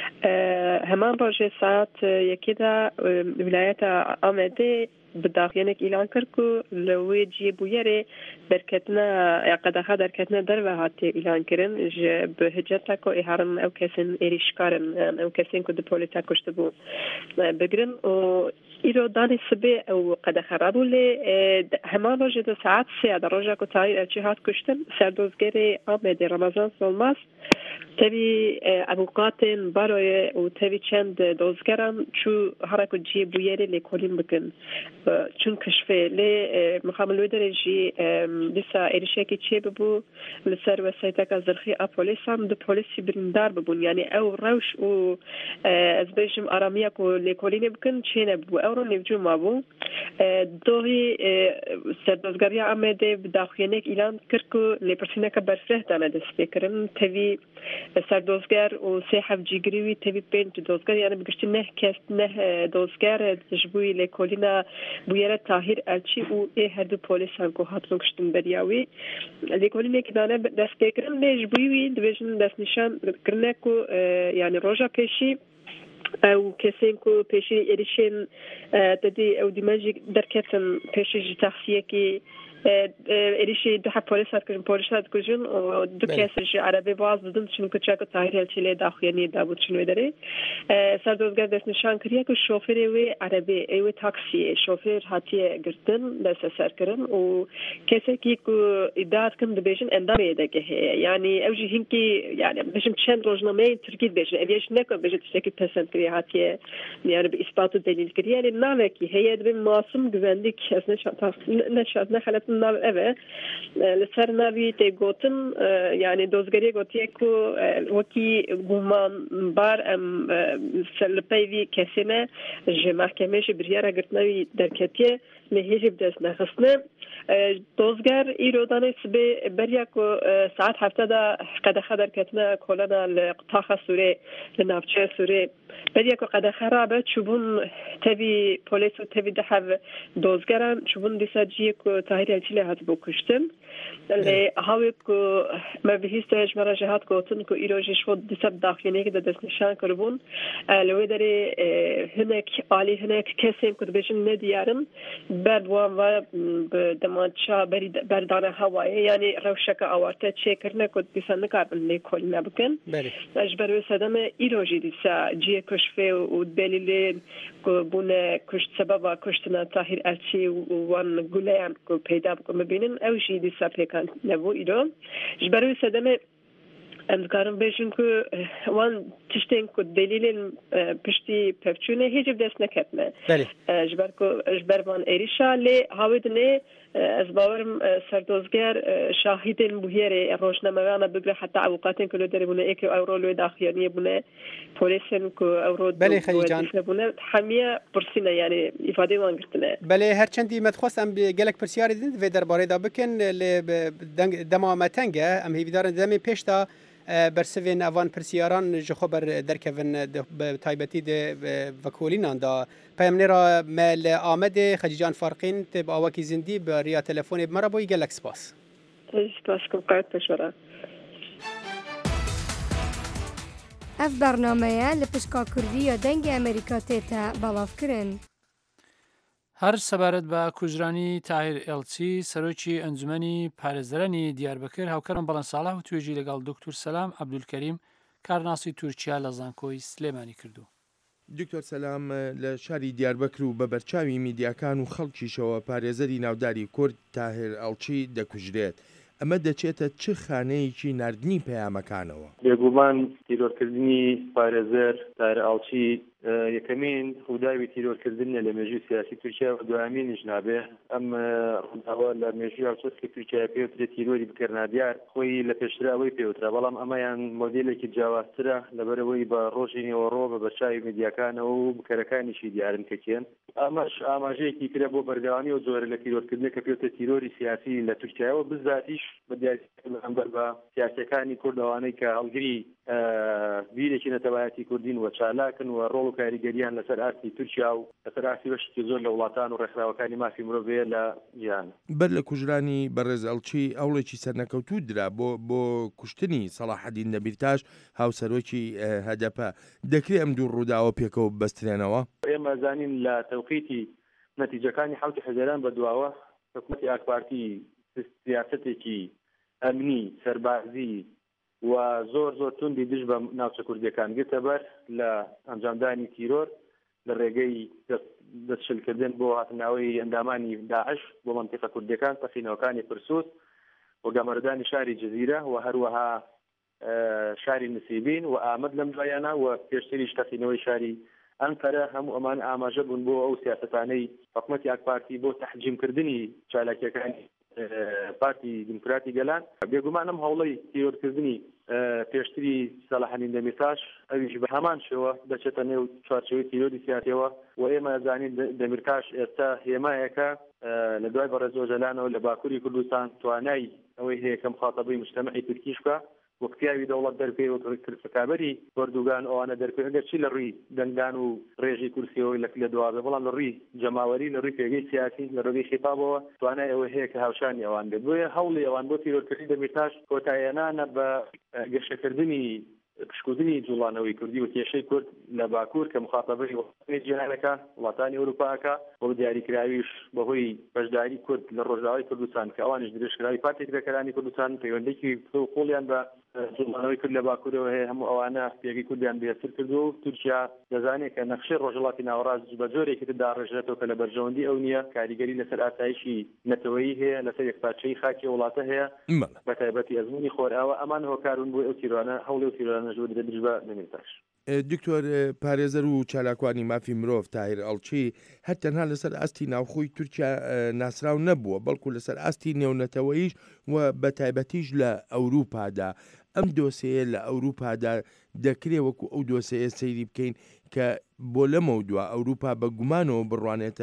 هەمان ڕۆژێ ساعت یەکێدا ویلایەتە ئامێدێ بداخينك إعلان كركو لوي جيبو يري بركتنا قدخا دركتنا دروا هاتي إعلان كرن بهجتاكو إهارن أو كسن إريشكارن أو كسن كو دبوليتا كشتبو بقرن و إيرو داني سبي أو قدخا رابو لي همان روجة دو ساعات سيادة روجة كو تاير الجهات كشتن سردوزگري آمد رمضان سولماس تبي أبوقاتن باروي و تبي چند دوزگران چو هركو جيبو يري لكولين بكن چون کشفه لی مخامل ودرجی لسا ایرشکی چه ببو لسر وسایت که زرخی آپولیسام دو پولیسی بریندار ببون یعنی او روش و از بیشم آرامیه کو لیکولینه بکن چه نبو او رو نوجو ما بو دوهی سردازگاری آمده بداخلینک اعلان کرد که لیپرسینه که برفره دانه دست بکرم تبی سردازگر و سه حف جیگریوی تبی پنج دوزگر یعنی بگشتی نه کس نه دوزگر تجبوی لیکولینا بویره طاهر الچی و هر دو پولیسان کو هاتون کشتن بریاوی لیکولینه که دانه دست بکرم لیجبوی دویژن دست نشان کرنه کو یعنی روژا پیشی او کسین کو پیشی ایریشن تدی او دیماجی درکتن پیشی تخصیه کی إيشي دو حب بوليسات كوجن ودو كيسج عربي باز بدون شنو كتشاكو تاهير هالشي داخليني دابوت شنو يدري سردوزگار دست نشان كريا كو شوفير وي عربي اي تاكسي شوفير هاتي قرتن دست سركرن و كيسه كي كو ادات كم دبيجن انداري دكه يعني اوجي هنكي يعني بيجم تشن روجنامه تركي بيجن ابيش نكو بيجي تشكي بسنت كريا هاتي يعني باثبات الدليل كريا لنالكي هي دبي ماسم غزندك نشاتنا حالتنا اه لسر نبی تگوتن يعني دوزگری گویی کو وکی گمان بار سلپیوی کسیمه جمعکمیش بریاره گرتنوی درکتیه لهیجی بدست نخستنه دوزگر ایرودانی سبی بریا کو ساعت هفته دا قد خدر کتنه کلنا لقطاخ سوره لنافچه سوره بریا کو قد خرابه چوبون تبی پلیس و تبی دحو دوزگران چوبون دیساجی کو تاهری الچیله هات بکشتن اللي هاوك ما بهيستاج مراجعات كوتن كو إيروجي شود دسب داخلينيك دا دس نشان كربون لو يدري هناك علي هناك كسيم كنت بيجن نديارن بعد وان بدمانشا بردان هواي يعني روشك أوارتا تشيكرنا كنت بيسان نقابل اللي كل نبكن أجبر وسادم إيروجي دسا جيه كشفه ودليل كو بونا كشت سببا كشتنا تاهر ألشي وان قوليان كو بيدا بكو مبينن أو شي دسا بيكان نبو إيرو جبرو سادم أمكارم بيجن كو وان تشتين كو دليل بشتي بفتشونه هيجب دست نكتنا جبر وان إيريشا لي هاودني از باورم سردوزگر شاهدین بوهیره روشنامه‌انا بگره حتی اوقاتن که لودری بونه ایک اورو لود داخلیه بونه پلیسن که اورو بله خلیجان بونه حمیه پرسینه یعنی ifade وان گرتنه بله هرچندی متخواستم گلک پرسیاری دید و درباره دا بکن دما متنگه ام هیویدارن دمی پیش تا برسوین اوان پرسیاران جخو بر درکون تایبتی ده وکولینان دا پیامنی را مل آمد خدیجان فارقین تب آواکی زندی با ریا تلفونی بمرا بوی گلک سپاس سپاس کم قاید پشورا اف برنامه لپشکا کردی یا دنگ امریکا تیتا بلاف کرن هەر سەبارەت بە کوژرانی تاهیر ئێڵچی سەرۆکی ئەنجومەنی پارێزەرانی دیاربەکر هاوکەرم بەڵەنساڵا و توێژی لەگەڵ دکتور سەلام عەبدولکەریم کارناسی تورکیا لە زانکۆی سلێمانی کردو. دکتۆر سەلام لە شاری دیاربەکر و بە بەرچاوی میدیاکان و خەڵکیشەوە پارێزەری ناوداری کورد تاهیر ئەڵچی دەکوژرێت. ئەمە دەچێتە چه خانەیەکی نردنی پەیامەکانەوە؟ بێگومان تیرۆرکردنی پارێزەر تاهیر ئەڵچی یەکەمین ڕووداوی تیرۆرکردنە لە مێژووی سیاسی تورکیا و دوامینیش نابێ ئەم ڕووداوە لە مێژووی هاوچۆسکی تورکیا پێوترێت تیرۆری بکردنادیار خۆی لە پێشتراوەی پێوترا بەڵام ئەمەیان مۆدیلێکی جیاوازترە لەبەرەوەی بە ڕۆژی نێوەڕۆ بە بەرچاوی میدیاکانەوە و بکەرەکانیشی دیارن کەکێن ئەمەش ئاماژەیەکی کرا بۆ بەردەوامی و زۆر لە تیرۆرکردنە کە پێوتە تیرۆری سیاسی لە تورکیاوە بزاتیش بە دیاریکردن بە سیاسەکانی کوردەوانەی کە هەڵگری بیرێکی نەتەوایەتی کوردین و چالاکن و ڕۆڵ و کاریگەریان لەسەر ئارتی تورکیا و لەسەر ئارتی بەشی زۆر لە وڵاتان و ڕێکخراوەکانی مافی مرۆڤەیە لە جیهان. بەر لە کوژرانی بەڕێز ئەڵچی ئەوڵێکی سەرنەکەوتوو درا بۆ کوشتنی سەلاحەدین دەمیرتاش هاوسەرۆکی هەدەپە دەکرێت ئەم دوو ڕووداوە پێکەوە بەسترێنەوە؟ ئێمە زانین لە تەوقیتی نەتیجەکانی حوتی حەزێران بەدواوە حکومەتی ئاکپارتی سیاسەتێکی ئەمنی سەربازی و زۆر توندی دژ بە ناوچە کوردیەکان گرتە بەر لە ئەنجامدانی تیرۆر لە ڕێگەی دەستشلکردن بۆ هاتنناوەی ئەندامانی داعش بۆ مەنتیقە کوردیەکان تەقینەوەکانی پرسوس و گەمەردانی شاری جەزیرە و هەروەها شاری نسیبین و ئامەد لەم دوایانە و پێشتریش تەقینەوەی شاری ئەنقەرە هەموو ئەمان ئاماژە بوون بۆ ئەو سیاسەتانەی حکومەتی ئاکپارتی بۆ تەحجیمکردنی چالاکیەکانی پارتی دیموکراتی گەلان بێگومان ئەم هەوڵەی تیرۆرکردنی پێشتری سەلاحەدین دەمیرتاش ئەویش بە هەمان شێوە دەچێتە نێو چوارچێوەی تیرۆری سیاسیەوە و ئێمە زانین دەمیرتاش ئێستا هێمایەکە لە دوای بەڕێز ئۆژەلانەوە لە باکووری کوردستان توانای ئەوەی هەیە کە مخاتەبەی مجتەمەعی تورکیش بکە وەکتیاوی دەوڵەت دەرپێ و کردفەکابەری وەردوگان ئەوانە دەرپێ ئەگەر چی لە ڕووی دەنگدان و ڕێژی کورسیەوەی لە دوابێ بەڵام لە ڕووی جەماوەری لە ڕووی پێگەی سیاسی لە ڕووی خیتابەوە توانای ئەوە هەیە کە هاوشانی ئەوان بێت بۆیە هەوڵی ئەوان بۆ تیرۆرکردنی دەمیرتاش کۆتاییانانە بە گەشەکردنی پشکوتنی جوڵانەوەی کوردی و کێشەی کورد لە باکوور کە مخاطبەی جیهانەکە وڵاتانی ئەوروپاکە بۆ دیاریکراویش بەهۆی بەشداری کورد لە ڕۆژاوای کوردستان کە ئەوانش درێژکراوی پارتێکەکانی کوردستان پەیوەندێکی قوڵیان بە جوڵانەوەی کورد لە باکوورەوە هەیە هەموو ئەوانە پێگەی کوردیان بێسر کردو و تورکیا دەزانێت کە نەخشەی ڕۆژهەڵاتی ناوەڕاست بە جۆرێکی داڕێژێتەوە کە لە بەرژەوەندی ئەو نییە کاریگەری لەسەر ئاسایشی نەتەوەیی هەیە لەسەر یەکپارچەی خاکی وڵاتە هەیە بە تایبەتی ئەزمموی خۆراوە ئەمان هۆکارون بۆ ئەو تیرانە هەوڵ و تیرانە ژوور دەدرژ بە نمێتاش. دکتۆر پارێزەر و چالاکوانی مافی مرۆڤ تاهیر ئەڵچی هەر تەنها لەسەر ئاستی ناوخۆی تورکیا ناسراو نەبووە بەڵکو لەسەر ئاستی نێونەتەوەیش و بە تایبەتیش لە ئەوروپادا ئەم دۆسەیە لە ئەوروپادا دەکرێت وەکو ئەو دۆسەیە سەیری بکەین کە بۆ لەمە دووە ئەوروپا بە گومانەوە بڕوانێتە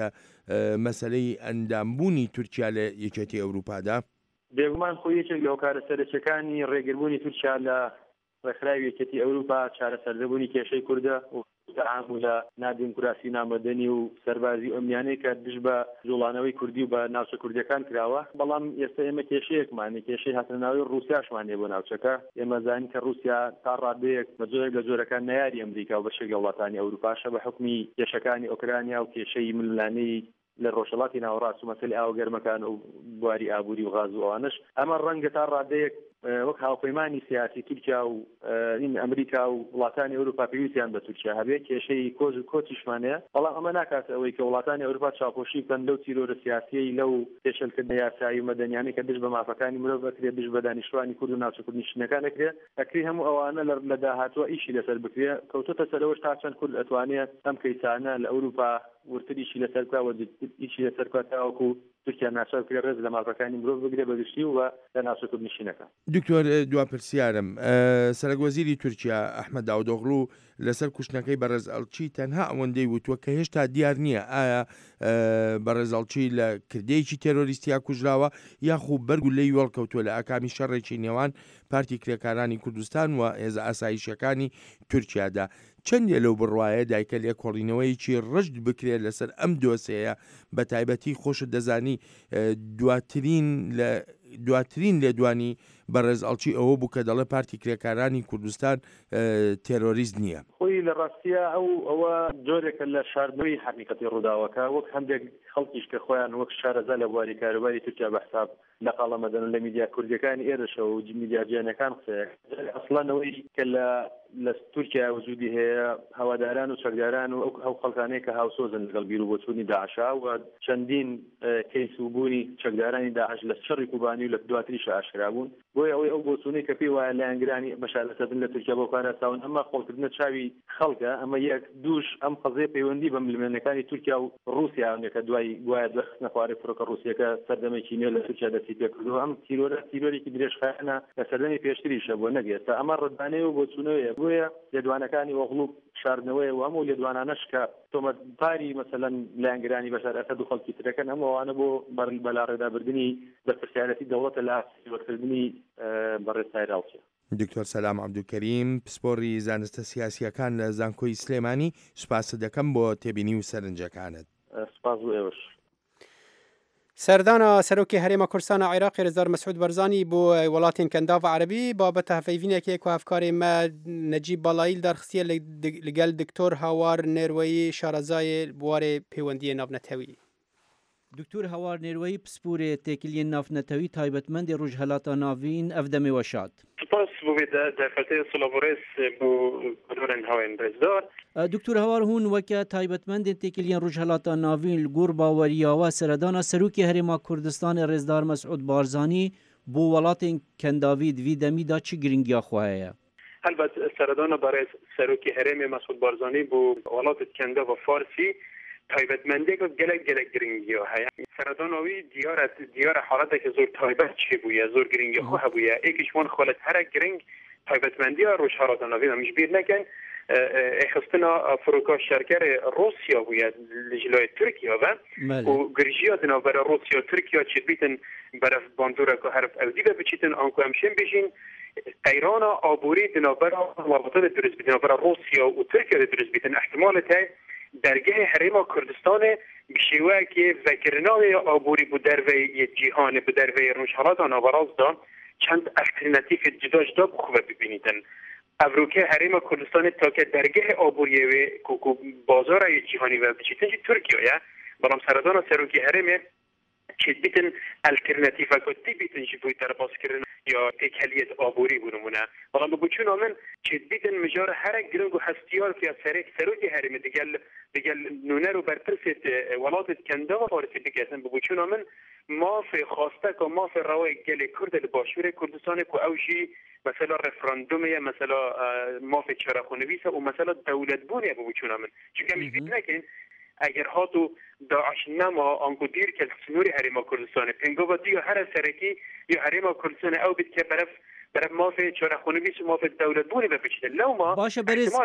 مەسەلەی ئەندامبوونی تورکیا لە یەکێتی ئەوروپادا. بێگومان خۆی یەکێک لە هۆکارە سەرچەکانی ڕێگربوونی تورکیا لە ڕێکخراوی یەکێتی ئەوروپا چارەسەردەبوونی کێشەی کوردە و عام لە نادیموکراسی نامەدەنی و سەربازی ئەمیانەی کە دژ بە جوڵانەوەی کوردی و بە ناوچە کوردیەکان کراوە بەڵام ئێستا ئێمە کێشەیەکمانی کێشەی هاتنەوەی رووسیاشمانێ بۆ ناوچەکە ئێمە زانین کە رووسیا تا ڕادەیەک بە جۆرێک لە جۆرەکان نەیاری ئەمریکا و بەشێک لە وڵاتانی ئەوروپاشە بە حکمی کێشەکانی ئۆکرانیا و کێشەی ململانەی لە ڕۆژهەڵاتی ناوەڕاست و مەسەلەی ئاوگەرمەکان و بواری ئابووری و غاز و ئەوانش ئەمە ڕەنگە تا ڕادەیەک وەک هاوپەیمانی سیاسی تورکیا و ئەمریکا و وڵاتانی ئەوروپا پێویستیان بە تورکیا هەبێت کێشەی کۆز و کۆچیشمانەیە بەڵام ئەمە ناکات ئەوەی کە وڵاتانی ئەوروپا چاپۆشی بکەن لەو تیرۆرە سیاسیەی لەو پێشەلکردنە یاسایی و مەدەنیانەی کە دژ بە مافەکانی مرۆڤ ئەکرێت دژ بە دانیشتوانی کورد و ناوچە کوردنشینەکان ئەکرێت ئەکری هەموو ئەوانە لە داهاتوە ئیشی لەسەر بکرێت کەوتۆتە سەرەوەش تا چەند کورد ئەتوانێت ئەم کەیسانە لە ئەوروپا ورتریشی لەسەر کراوە ئیشی لەسەر کاتاوەکو تورکیا ناچار کرێ ڕێز لە مافەکانی مرۆڤ بگرێ بەگشتی و لە ناوچە کوردنشینەکە. دکتۆر دواپرسیارم سەرۆکوەزیری تورکیا ئەحمەد داودۆغڵو لەسەر کوشتنەکەی بەڕێز ئەڵچی تەنها ئەوەندەی وتووە کە هێشتا دیار نییە ئایا بەڕێز ئەڵچی لە کردەیەکی تێرۆریستیا کوژراوە یاخوو بەرگ و لێی وەڵکەوتووە لە ئاکامی شەڕێکی نێوان پارتی کرێکارانی کوردستان و هێزە ئاسایشەکانی تورکیادا. چەندێ لەو بڕواایە دایکە لێ کۆڵینەوەیکی ڕژد بکرێت لەسەر ئەم دۆسەیە بە تایبەتی خۆشت دەزانی دواترین لێدوانی بەڕێز ئەڵچی ئەوە بوو کە دەڵێ پارتی کرێکارانی کوردستان تێرۆریست نییە. خۆی لە ڕاستیە ئەوە جۆرێکە لە شاردنەوەی حقیقەتی ڕووداوەکە وەک هەندێک خەڵکیش کە خۆیان وەک شارەزا لە بواری کاروباری تورکیا بەحساب لە قاڵەمەدەن لە میدیا کوردەکانی ئێرەشەوە و میدیا جیهانیەکان قسەیە ئەسڵانەوەی کە لە تورکیا وجودی هەیە هەواداران و چەکداران و ئەو خەڵکانەیە کە هاوسۆزن لەگەڵ بیر و بۆچوونی داعشا و چەندین کەیس و بوونی چەکدارانی داعش لە شەڕی کوبانی و لە دواتریش ئاشکرا بوون بۆیە ئەوەی ئەو بۆچوونەی کە پێی وایە لایەنگرانی بەشارەسەدن لە تورکیا بۆ پاراستاون ئەمە خۆڵکردنە چاوی خەڵکە ئەمە یەک دووش ئەم قەزەیە پەیوەندی بە ملمێنەکانی تورکیا و رووسیا کە دوای گوایە دەخستنە خوارێ فڕۆکە رووسیەکە سەردەمێکی نوێ لە تورکیا دەستی پێ کردووە ئەم تیرۆرێکی درێژخایەنە لە سەردەمی پێشتریشە بۆ نەگێتە ئەمە ڕەتبانەیە و بۆچوونەوەیە بۆیە لێدوانەکانی وەغڵوب شاردنەوەی و هەموو لێدوانانەش کە تۆمەتباری مەسەلەن لایەنگرانی بەشار ئەسەد و خەڵکی ترەکەن هەمووانە بۆ بەلاڕێدابردننی بەرپرسیارەتی دەوڵەتە لە وەکردنی بەڕێز تاهیر ئەڵچی. دکتۆر سەلام عەبدولکەریم پسپۆڕی زانستە سیاسیەکان لە زانکۆی سلێمانی سوپاس دەکەم بۆ تێبینی و سەرنجەکانت. سپاس بۆ ئێوەش. سەردانا سەرۆکی هەرێمە کوردستانە عێراقی ڕێزدار مەسعود بەرزانی بۆ وڵاتین کەنداڤە عەرەبی بابەتە هەفەیڤینێکێک و هەفکارێ مە نەجیب باڵاییل دەرخستیە لەگەل دکتۆر هاوار نێروەیی شارەزایê بوارê پەیوەندیە ناونەتەوی. دکتور هاوار نێروەیی پسپورê têkiliyên navnetewî taybetmendê Rojhelata Navîn ev demê weşat. Spas bû vê derfetê Solavorês bû gurên hawên rêzdar. دکتور هاوار hûn weke taybetmendên têkiliyên Rojhelata Navîn li gor baweriya we seredana Serokê Herêma Kurdistanê Rêzdar Mesûd Barzanî bû welatên kendavî di vî demî da çi giringiya xwe heye? Helbet seredana berêz Serokê Herêmê Mesûd Barzanî bû welatê kendava Farsî taybetmendek gelek giringiya heye. Seredana wî diyara haleteke zor taybet çêbûye, zor giringiya xwe hebûye. Êkî wan xwelet here giring taybetmendiya Rojhelata Navîn em ji bîr nekin xistina firoka şerkerê Rusya bûye li jilayê Tirkiye ve û girîjiya di navbera Rusya Tirkiye çêbîtin beref bandoreka herif ewdî ve biçîtin an ku em şên bêjin qeyrana aborî di navbera welatê de durist bîtin navbera Rusya û Tirkiye de durist bîtin ihtimalet heye dergehê Herêma Kurdistanê bi şêweyekê vekirinayê aborî bu derveyê cîhanê bi derveyê Rojhelata Navaraz da çend alternatîfê cida cida bixwe bibînîtin. افروکه حریم کردستان تا که درگه آبوریه و کوکو بازار جهانی و بچیتن ترکیه بلام سردان سروکی حریم چه بیتن الټرناتیو کوتی بیتن چې په تر باس کړن یا تکلیت آبوری بونمونه بلام بچون من چه بیتن مجار هر گرنگو هستیار که سروکی حریم دیگل نونه رو برپرسید ولادت کنده و فارسی دیگه بچون من ما في خواسته که ما في روای گل کرد الباشور کردستان که اوشی مثلا رفراندوم مثلا ما في چراخونویس و مثلا دولت بونه بچون من چون کمیش بیت نکن اگر هاتو داعش نما آنکو دیر که سنوری حریم کردستان پنگو با دیو هر سرکی یا حریم کردستان او بیت که برف ما في چراخونویس و ما في دولت بونه بپیچیدن لو ما باشه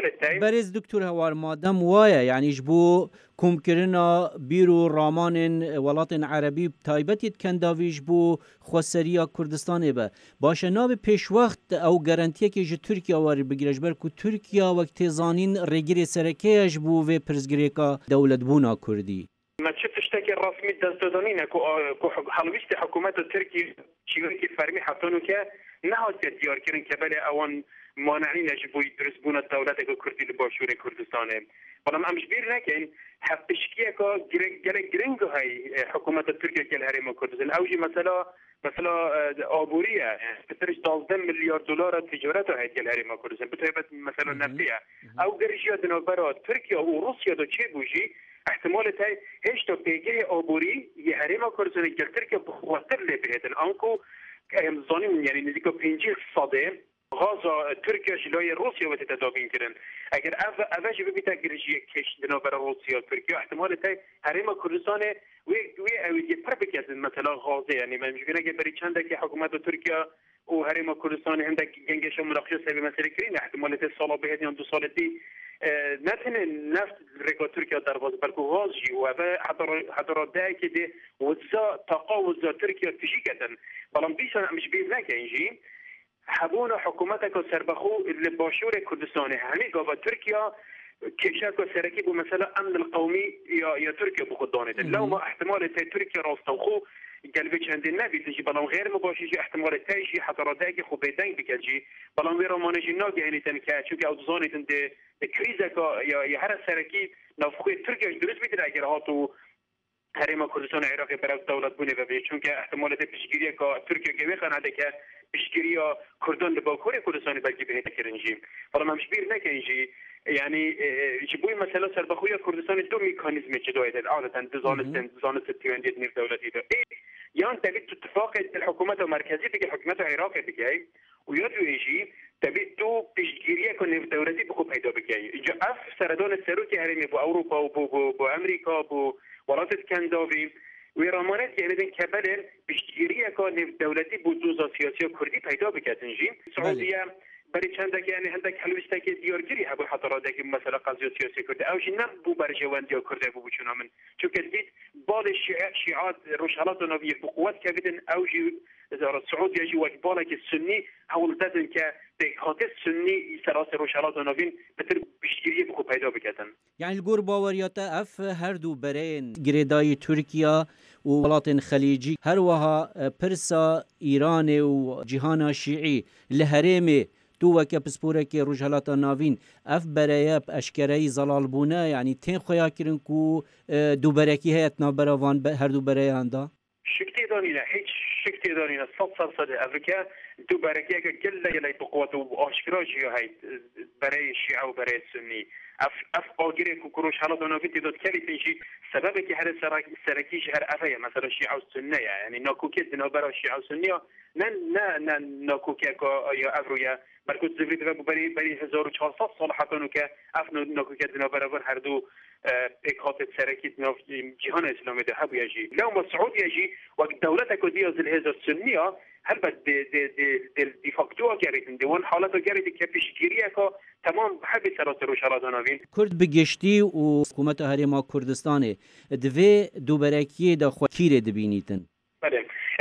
برز دکتور هوار مادم وایه یعنی جبو کومکرنا بیرو رامان ولات عربی تایبتیت کنداویش بو خوسریا کردستان به باشه ناب پیش وقت او گارانتیه که ج ترکیه واری بگیرش بر کو ترکیه وقت زانین رگیر سرکیش بو و پرزگریکا دولت بونا کردی ما شفتش تاكي رسمي دستودانين كو حلويست حكومات تركي شيوكي فرمي حطونو كه نهاد ديار كرن كبل اوان مانعين يجبو يدرسبون الدولة كردي لباشور كردستان بلام امش بير نكن حبشكيه كو جرينجو هاي حكومات تركيا كالهرم كردستان اوجي مثلا آبوريه بترش 12 مليار دولار تجارت هاي كالهرم كردستان بتهبت مثلا نفطيه او درجه دنوبرا تركيا وروسيا دو تشي بوجي احتمال تای هیچ تا پیگه آبوری یه حریم کردستان گلتر که بخواتر لبهدن آنکو امزانیم یعنی نزدیک 50 صده غازا ترکیه جلوی روسیا و تدابین کردن اگر اوج ببیتا گرجی کش دنابر روسیا ترکیه احتمال تای حریم کردستان وی اویدی پر بکردن مثلا غازه یعنی من میگم که بری چند که حکومت ترکیه و حریم کردستان هندک گنگش مناقشه سبی مسئله کردن احتمال تای سال بهدن 2 سال دی نتن نفت رقا تركيا درباز بلكو غازجي وهذا حضر داي كده وزا تقاوز تركيا تشيكة بلان بيشان مش بيزنك ينجي حبونا حكومتك سربخو اللي باشور كردستان همي قابا تركيا كيشاكو سركي بمثلا امن القومي يا تركيا بخدانه لو ما احتمال تركيا راستوخو قلبي چند نبي تجي بلان غير مباشر احتمال تايشي حضر داي خو بيدنگ بكالجي بلان ويرا مانجي ناگه يعني تنكا چونك او زانيتن دي کریزا یا هر سرکی نفخوی ترکیه درست میتونه اگر هاتو حریم کردستان عراق برای دولت بونه و چون که احتمالات پیشگیری که ترکیه که میخوانده که پیشگیری کردان با کره کردستان بلکه بهت کرنجیم ولی من مشبیر نکنجی یعنی جبوی مثلا سربخوی کردستان دو میکانیزم جداید عادتا دزانست تیوندید نیر دولتی دا یان تبید اتفاق الحکومت المرکزی دیگه حکومت عراق دیگه و یاد ایجی تبید تو پیشگیری کنه دولتی بخو پیدا بکنی اینجا اف سردان سروکی حریمی با اروپا و با امریکا با ولات اسکاندیناوی و رامانت یعنی دین کبل پیشگیری کنه دولتی با دوزا سیاسی کردی پیدا بکنی سعودیه برای چند که یعنی هندک حلوسته که دیارگیری هبو حضراته که مثلا قضیه سیاسی کرده اوش نه بو برجوان دیا کرده بو بچونا من چون که دید بعض شیعات روشالات نویه بقوت که بدن اوجی السعودية جي وجبالك السني حول ذاتن كديكات السني سراس روشالات نوين بتر بشكيريه بخو پیدا بكتن يعني الجور باوريات اف هر دو برين جريداي تركيا وولات خليجي هر وها برسا ايران وجهانا شيعي لهريمي تو وکه پسپوره که روشالات ناوین اف برای اشکرای زلال بونه یعنی تین خویا کرن کو دو برکی هیت نابراوان هر دو برای هنده شکتی دانینا هیچ شکتی دانینا صد افریقا دو برکی که کل یلی بقوت و آشکراجی های برای شیعه و برای سنی اف آگیره که روشالات ناوین تیداد کلی تنشی سببه که هر سرکیش هر افایه مثلا شیعه و سنیه یعنی ناکوکت دنابرا شیعه و سنیه نه ناکوکه یا افرویا بلکه زفرید و بری 1400 سال حتانو که اف ناکوکه دنابرا هر دو اقاط سرکیت ناف جهان اسلامی ده هبو یجی لو ما سعود یجی وقت دولت کدی از الهزا السنیه هل بد دي فاكتو گریتن دیوان حالت گریتی که پیشگیریه که تمام حبی سرات روشالات ناوین کرد بگشتی و حکومت هرما کردستان دوی دوبرکی دا خو کیره دبینیتن بله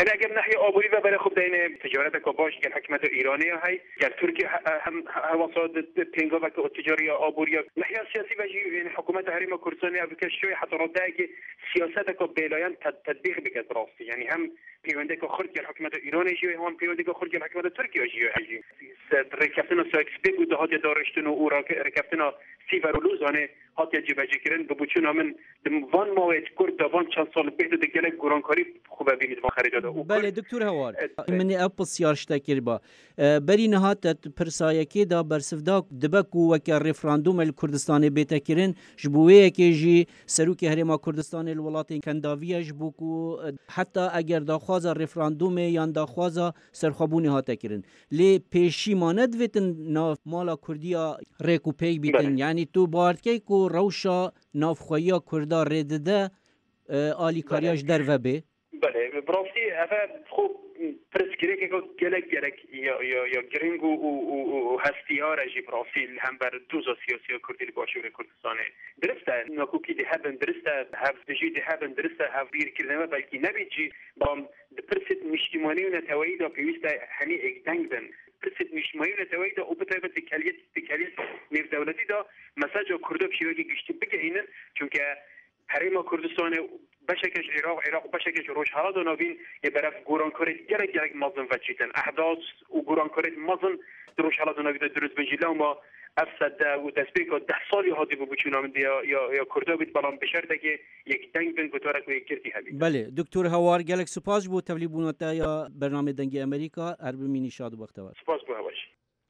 انا اگر ناحیه آبوری و برای خود دین تجارت که باش گل حکومت ایرانی های گل ترکیه هم حواسات پنگا و تجاری آبوری ناحیه سیاسی و یعنی حکومت حریم کردستان ابوکشوی حتی رده که سیاست که بلایان تطبیق بکرد راستی یعنی هم پیونده که خرد گل حکومت ایرانی جیه هم پیونده که خرد گل حکومت ترکیه جیه هجی رکفتن ساکسپی بود هات دارشتن و رکفتن سیورولوزانه هات جیبجی کردن به بچون من وان موعد کرد دوان چند سال بعد دیگه گورانکاری خوبه بینید ما خریداده. بله دکتور هوار من اپ سیار شتکر با بری نهات پرسایکی دا برسفدا دبکو وک رفراندوم الکردستان بیتکرین جبویه کی جی سروک هرما کردستان الولات کنداویه جبوکو حتی اگر داخواز رفراندوم یا داخواز سرخابونی هات کردن لی پیشی ماند وتن ناف مالا کردیا ریکو پی بیتن یعنی تو باردکی کو روشا نافخویا کردا ردده آلی کاریاش در و به بله براستی افا خوب پرسکری که گلک یا گرینگ و هستیار جی براستی هم بر دوزا سیاسی کردی باشور کردستانه درسته نکوکی ده هبن درسته هفدجی ده هبن درسته هفبیر کردنه بلکی نبیجی بام پرسید مشتیمانی و نتوایی دا پیوسته همی اگدنگ بن پرسید مشتیمانی و نتوایی دا او بطایبه دکالیت نیف دولتی دا مساج کرده بشیوه گشتی بگه اینن چونکه حریم کردستان بشکش عراق بشکش روشهالات و نوین یه برف گورانکاریت گرگ مازن وچیتن احداث و گورانکاریت مازن روشهالات و نوین درست بنجیله و ما افسد و دستبیک 10 سالی هاتی بچونام یا کرده بیت بلان بشرده که یک دنگ بین گتارک و یک کردی هبید. بله دکتور هوار گلک سپاس بو تبلیغونتا یا برنامه دنگی امریکا اربمینی شاد و بختور. سپاس بو هواش.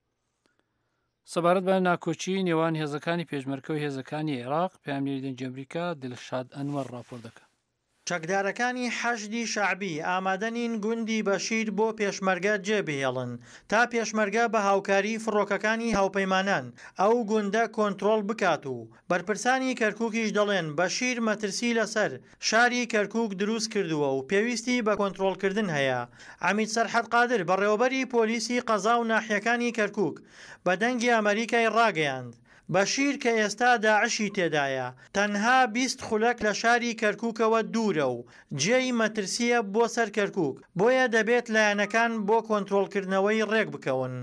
سەبارەت بە ناکۆچی نێوان هێزەکانی پێشمەرکە و هێزەکانی عێراق پەیامنێری دەنگی ئەمریکا دڵشاد ئەنوەر ڕاپۆر دەکات. چەکدارەکانی حەشدی شەعبی ئامادەنین گوندی بەشیر بۆ پێشمەرگە جێبهێڵن تا پێشمەرگە بە هاوکاری فڕۆکەکانی هاوپەیمانان ئەو گوندە کۆنتڕۆڵ بکات و بەرپرسانی کەرکووکیش دەڵێن بەشیر مەترسی لەسەر شاری کەرکووک دروست کردووە و پێویستی بە کۆنتڕۆڵکردن هەیە. عەمید سەرحەد قادر بەڕێوەبەری پۆلیسی قەزا و ناحیەکانی کەرکووک بە دەنگی ئەمریکای ڕاگەیاند بەشیر کە ئێستا داعشی تێدایە تەنها 20 خولەک لە شاری کەرکووکەوە دوورە و جێی مەترسیە بۆ سەر کەرکووک بۆیە دەبێت لایەنەکان بۆ کۆنتڕۆڵکردنەوەی ڕێک بکەون.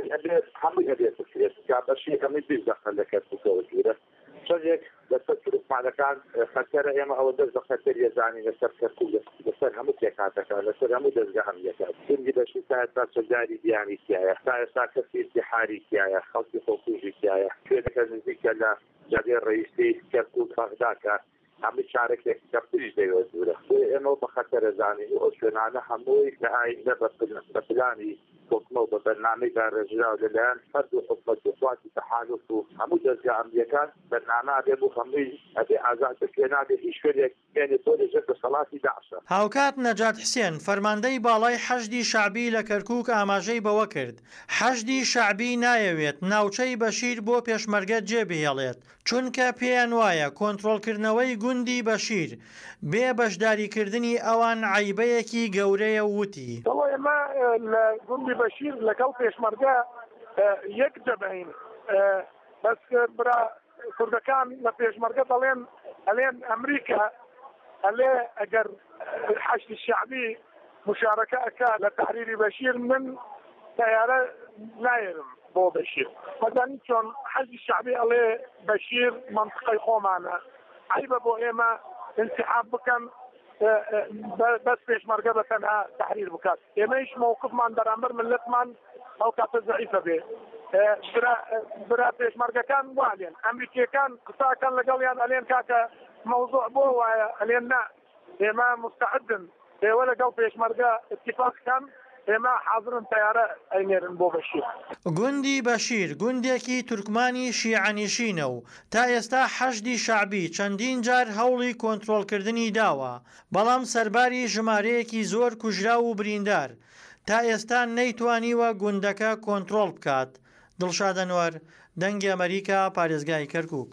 بەشیەکەمی 20 دەقە لە کەرکووکەوە دوورە شەژێک لەسەر فروشمانەکان خەتەرە ئێمە ئەوە دەست بە خەتەر یەزانی لەسەر کەرکووک لەسەر هەموو تێکاتەکان لەسەر هەموو دەستگا هەمیەکان گوندی بەشی تا ئێستا سەرداری بیانی تایە تا ئێستا کەسی ئیزدیحاری تایە خەڵکی خۆکوژی تایە شوێنەکە نزیکە لە جادێ ڕئیسی کەرکووک بەغداکە هەموو شارێکێک کەرکووکیش دەیەوە دوورە ئێمە بە خەتەرە زانین ئەو شوێنانە هەمووی لە ئایندە بە پلانی حکومە و بە بەرنامەیدا ڕێژراوە لەلایەن فەرد و حکومەت و سواتی تەحالوف و هەموو دەستگا ئەمریکان بەرنامە ئەبێ بۆ هەمووی ئەبێ ئازاد بکرێ نابێ هیچ شوێنێک بێنێت تۆ لەژێر دەسەڵاتی داعشە. هاوکات نەجات حسێن فەرماندەی باڵای حەشدی شەعبی لە کەرکووک ئاماژەی بەوە کرد حەشدی شەعبی نایەوێت ناوچەی بەشیر بۆ پێشمەرگە جێبهێڵێت چونکە پێیان وایە کۆنتڕۆڵکردنەوەی گوندی بەشیر بێ بەشداریکردنی ئەوان عیبەیەکی گەورەیە وتی. ئێمە لە گوندی بەشیر لەگەڵ پێشمەرگە یەک دەبین بەس برا کوردەکان لە پێشمەرگە دەڵێن ئەلێن ئەمریکا ئەلێ ئەگەر حەشدی شەعبی مشارەکە ئەکا لە تحریری بەشیر من تەیارە نایرم بۆ بەشیر مەدانی چۆن حەشدی شەعبی ئەڵێ بەشیر منطقەی خۆمانە عیبە بۆ ئێمە انسحاب بکەن بس پێشمەرگە بە تەنها تحریر بکات ئێمەش مووقفمان بەرامبەر ملتمان ئەو کاتە زەعیفە بێ برا پێشمەرگەکان وانێن ئەمریکیەکان قساکان لەگەڵیان ئەلێن کاکە مەوزوع بۆ وایە ئەلێن نا ئێمە مستعدن ئێوە لەگەڵ پێشمەرگە اتفاقکان ئێمە حاضرن تەیارە ئەینێرن بۆ بەشیر. گوندی بەشیر گوندێکی تورکمانی شیعەنشینە و تا ئێستا حەشدی شەعبی چەندین جار هەوڵی کۆنتڕۆڵکردنی داوە بەڵام سەرباری ژمارەیەکی زۆر کوژرا و بریندار تا ئێستا نەیتوانیوە گوندەکە کۆنتڕۆڵ بکات. دڵشاد ئەنوەر دەنگی ئەمریکا پارێزگای کەرکووک.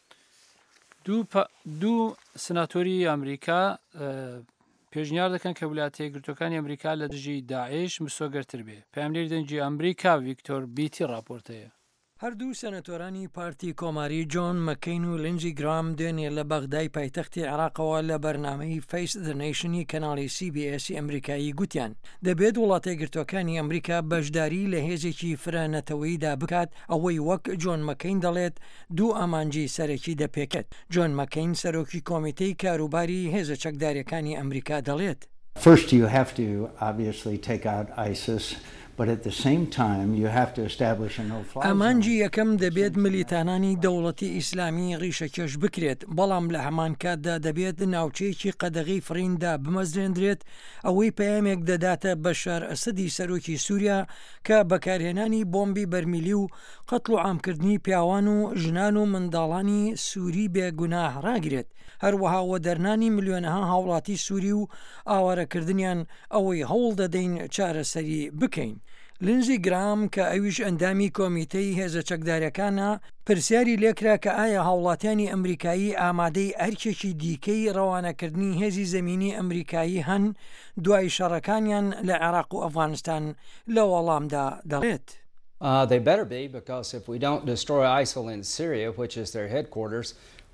دوو سناتۆری ئەمریکا پێشنیار دەکەن کە ویلایەتە یەکگرتووەکانی ئەمریکا لە دژی داعش مسۆگەرتر بێ. پەیامنێری دەنگی ئەمریکا ڤیکتۆر بیتی ڕاپۆرتەیە. هەردوو سەنەتۆرانی پارتی کۆماری جۆن مەکەین و لنجی گرام دوێنێ لە بەغدای پایتەختی عێراقەوە لە بەرنامەی فیس د نیشنی کەناڵی CBS ئەمریکایی گوتیان دەبێت وڵاتە یەکگرتووەکانی ئەمریکا بەشداری لە هێزێکی فرەنەتەوەییدا بکات ئەوەی وەک جۆن مەکەین دەڵێت دوو ئامانجی سەرەکی دەپێکێت. جۆن مەکەین سەرۆکی کۆمیتەی کاروباری هێزە چەکدارەکانی ئەمریکا دەڵێت. First, you have to obviously take out ISIS. But at the same time, you have to establish a no-fly zone. ئەمانجی یەکەم دەبێت ملیتانانی دەوڵەتی ئیسلامی ڕیشەکێش بکرێت بەڵام لە هەمان کاتدا دەبێت ناوچەیەکی قەدەغی فریندا بمەزرێنرێت ئەوەی پەیامێک دەداتە بەشار ئەسەدی سەرۆکی سووریا کە بەکارهێنانی بۆمبی بەرمیلی و قەتڵ و عامکردنی پیاوان و ژنان و منداڵانی سووری بێگوناه ڕاگرێت. هەروەها وەدەرنانی ملیۆنەها هاوڵاتی سووری و ئاوارەکردنیان ئەوەی هەوڵ دەدەین چارەسەری بکەین. لنزی گرام کە ئەویش ئەندامی کۆمیتەی هێزە چەکدارەکانە پرسیاری لێکرا کە ئایا هاوڵاتیانی ئەمریکایی ئامادەی ئەرکێکی دیکەی ڕەوانەکردنی هێزی زەمینی ئەمریکایی هەن دوای شەڕەکانیان لە عێراق و ئەفغانستان لە وەڵامدا دەڵێت. They better be, because if we don't destroy ISIL in Syria, which is their headquarters,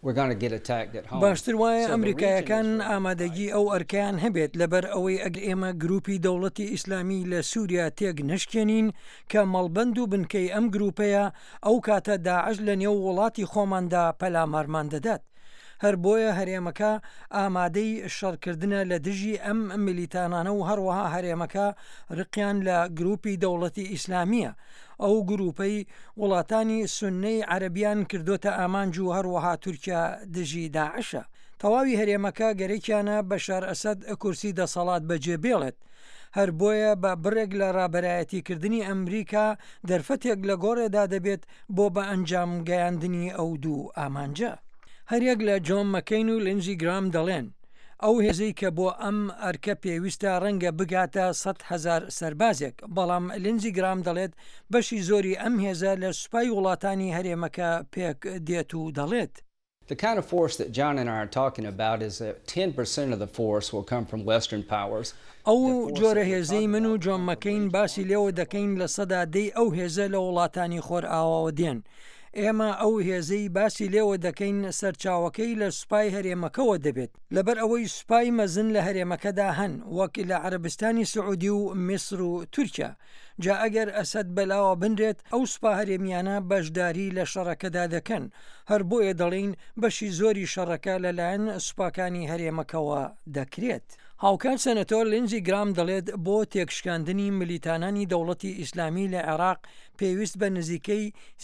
باشتر وایە ئەمریکایەکان ئامادەگی ئەو ئەرکیان هەبێت لەبەر ئەوەی ئەگەر ئێمە گروپی دەوڵەتی ئیسلامی لە سووریا تێک نشکێنین کە مەڵبەند و بنکەی ئەم گروپەیە ئەو کاتە داعش لە نێو وڵاتی خۆماندا پەلامارمان دەدات. هەر بۆیە هەرێمەکە ئامادەی شەڕکردنە لە دژی ئەم ملیتانانە و هەروەها هەرێمەکە ڕقیان لە گروپی دەوڵەتی ئیسلامیە. ئەو گروپەی وڵاتانی سوننەی عەرەبیان کردوتە ئامانج و هەروەها تورکیا دژی داعشە. تەواوی هەرێمەکە گەرەکیانە بەشار ئەسەد کورسی دەسەڵات بەجێ بێڵێت. هەر بۆیە بە بڕێک لە ڕابەرایەتیکردنی ئەمریکا دەرفەتێک لە گۆڕێدا دەبێت بۆ بە ئەنجام گەیاندنی ئەو دوو ئامانجە. هەریەک لە جۆن مەکەین و لنجی گرام دەڵێن ئەو هێزەی کە بۆ ئەم ئەرکە پێویستە ڕەنگە بگاتە 100,000 سەربازێک، بەڵام لنجی گرام دەڵێت بەشی زۆری ئەم هێزە لە سوپای وڵاتانی هەرێمەکە پێک دێت و دەڵێت. The kind of force that John and I are talking about is that 10% of the force will come from Western powers. ئەو جۆرە هێزەی من و جۆن مەکەین باسی لێوە دەکەین لە سەدا دەی ئەو هێزە لە وڵاتانی خۆر ئاواوە دێن. ئێمە ئەو هێزەی باسی لێوە دەکەین سەرچاوەکەی لە سوپای هەرێمەکەەوە دەبێت لەبەر ئەوەی سوپای مەزن لە هەرێمەکەدا هەن وەک لە عەرەبستانی سعودی و میسر و تورکیا. جا ئەگەر ئەسەد بەلاوە بنرێت ئەو سوپا هەرێمیانە بەشداری لە شەڕەکەدا دەکەن. هەر بۆیە دەڵێن بەشی زۆری شەڕەکە لەلایەن سوپاکانی هەرێمەکەەوە دەکرێت. هاوکات سەنەتۆر لنجی گرام دەڵێت بۆ تێکشکاندنی ملیتانانی دەوڵەتی ئیسلامی لە عێراق پێویست بە نزیکەی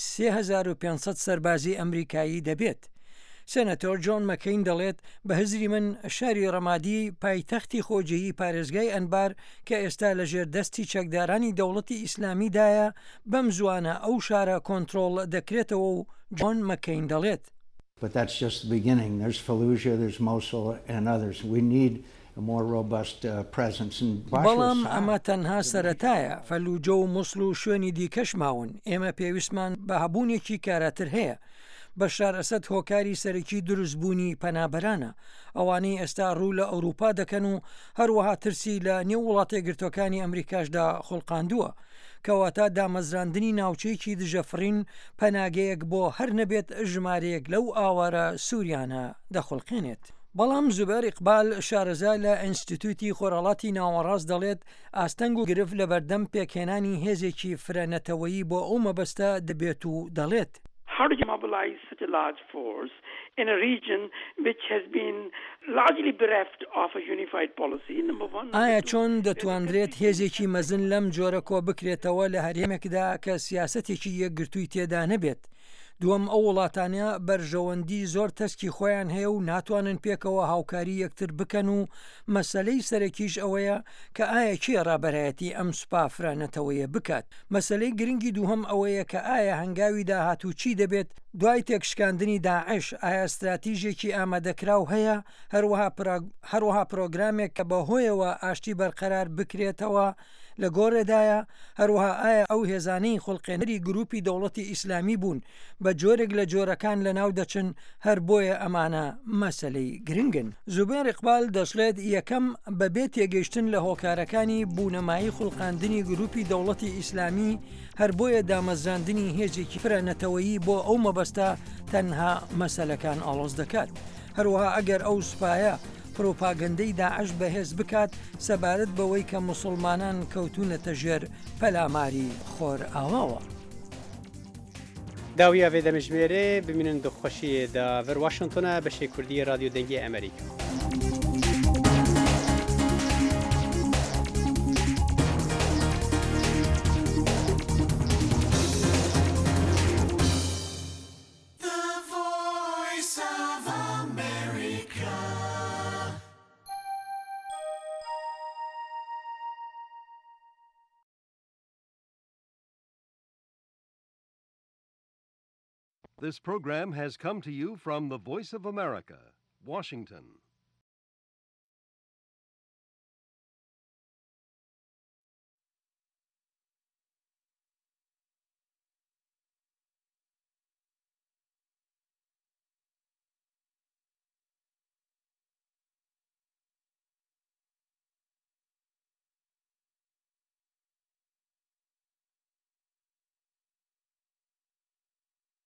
3500 سەربازی ئەمریکایی دەبێت. سەنەتۆر جۆن مەکەین دەڵێت بە هزری من شاری ڕەمادی پایتەختی خۆجێیی پارێزگای ئەنبار کە ئێستا لە ژێر دەستی چەکدارانی دەوڵەتی ئیسلامیدایە بەم زوانە ئەو شارە کۆنتڕۆڵ دەکرێتەوە و جۆن مەکەین دەڵێت. But that's just the beginning. There's Fallujah, there's Mosul and others. We need a more robust presence in بەڵام ئەمە تەنها سەرەتایە. فەلوجە و موسڵ و شوێنی دیکەش ماون. ئێمە پێویستمان بە هەبوونێکی کاراتر هەیە. بەشار ئەسەد هۆکاری سەرەکی دروستبوونی پەنابەرانە. ئەوانەی ئێستا ڕوو لە ئەوروپا دەکەن و هەروەها ترسی لە نێو وڵاتە یەکگرتووەکانی ئەمریکاشدا خوڵقاندووە کەواتە دامەزراندنی ناوچەیەکی دژەفرین پەناگەیەک بۆ هەر نەبێت ژمارەیەک لەو ئاوارە سووریانە دەخڵقێنێت. بەڵام زوبەر ئیقبال شارەزا لە ئینستیتوتی خۆرهەڵاتی ناوەڕاست دەڵێت ئاستەنگ و گرفت لە بەردەم پێکهێنانی هێزێکی فرەنەتەوەیی بۆ ئەو مەبەستە دەبێت و دەڵێت. How do you mobilize such a large force in a region which has been largely bereft of a unified policy? Number one. ئایا چۆن دەتوانرێت هێزێکی مەزن لەم جۆرە کۆ بکرێتەوە لە هەرێمێکدا کە سیاسەتێکی یەکگرتووی تێدا نەبێت؟ دووەم ئەو وڵاتانە بەرژەوەندی زۆر تەسکی خۆیان هەیە و ناتوانن پێکەوە هاوکاری یەکتر بکەن و مەسەلەی سەرەکیش ئەوەیە کە ئایا کێ ڕابەرایەتی ئەم سوپا فرانەتەوەیە بکات. مەسەلەی گرنگی دووهەم ئەوەیە کە ئایا هەنگاوی داهاتوو چی دەبێت دوای تێکشکاندنی داعش ئایا استراتیژێکی ئامادەکراو هەیە هەروەها پرۆگرامێک کە بەهۆیەوە ئاشتی بەرقەرار بکرێتەوە لە گۆڕێدایە هەروەها ئایا ئەو هێزانەی خۆڵقێنەری گروپی دەوڵەتی ئیسلامی بوون بە جۆرێک لە جۆرەکان لەناو دەچن هەر بۆیە ئەمانە مەسەلەی گرنگن. زوبێر ئیقبال دەشڵێت یەکەم بەبێ تێگەیشتن لە هۆکارەکانی بوونەمایی خوڵقاندنی گروپی دەوڵەتی ئیسلامی هەر بۆیە دامەزراندنی هێزێکی فرەنەتەوەیی بۆ ئەو مەبەستە تەنها مەسەلەکان ئاڵۆز دەکات. هەروەها ئەگەر ئەو سوپایە پرۆپاگەندەی داعش بەهێز بکات سەبارەت بەوەی کە موسڵمانان کەوتونەتە ژێر پەلاماری خۆر ئاواوە. داویە vê demijmêrê bimînin dixweşiyê da vir Washington'a beşê Kurdî Radyo Dengê Amerîka. This program has come to you from the Voice of America, Washington.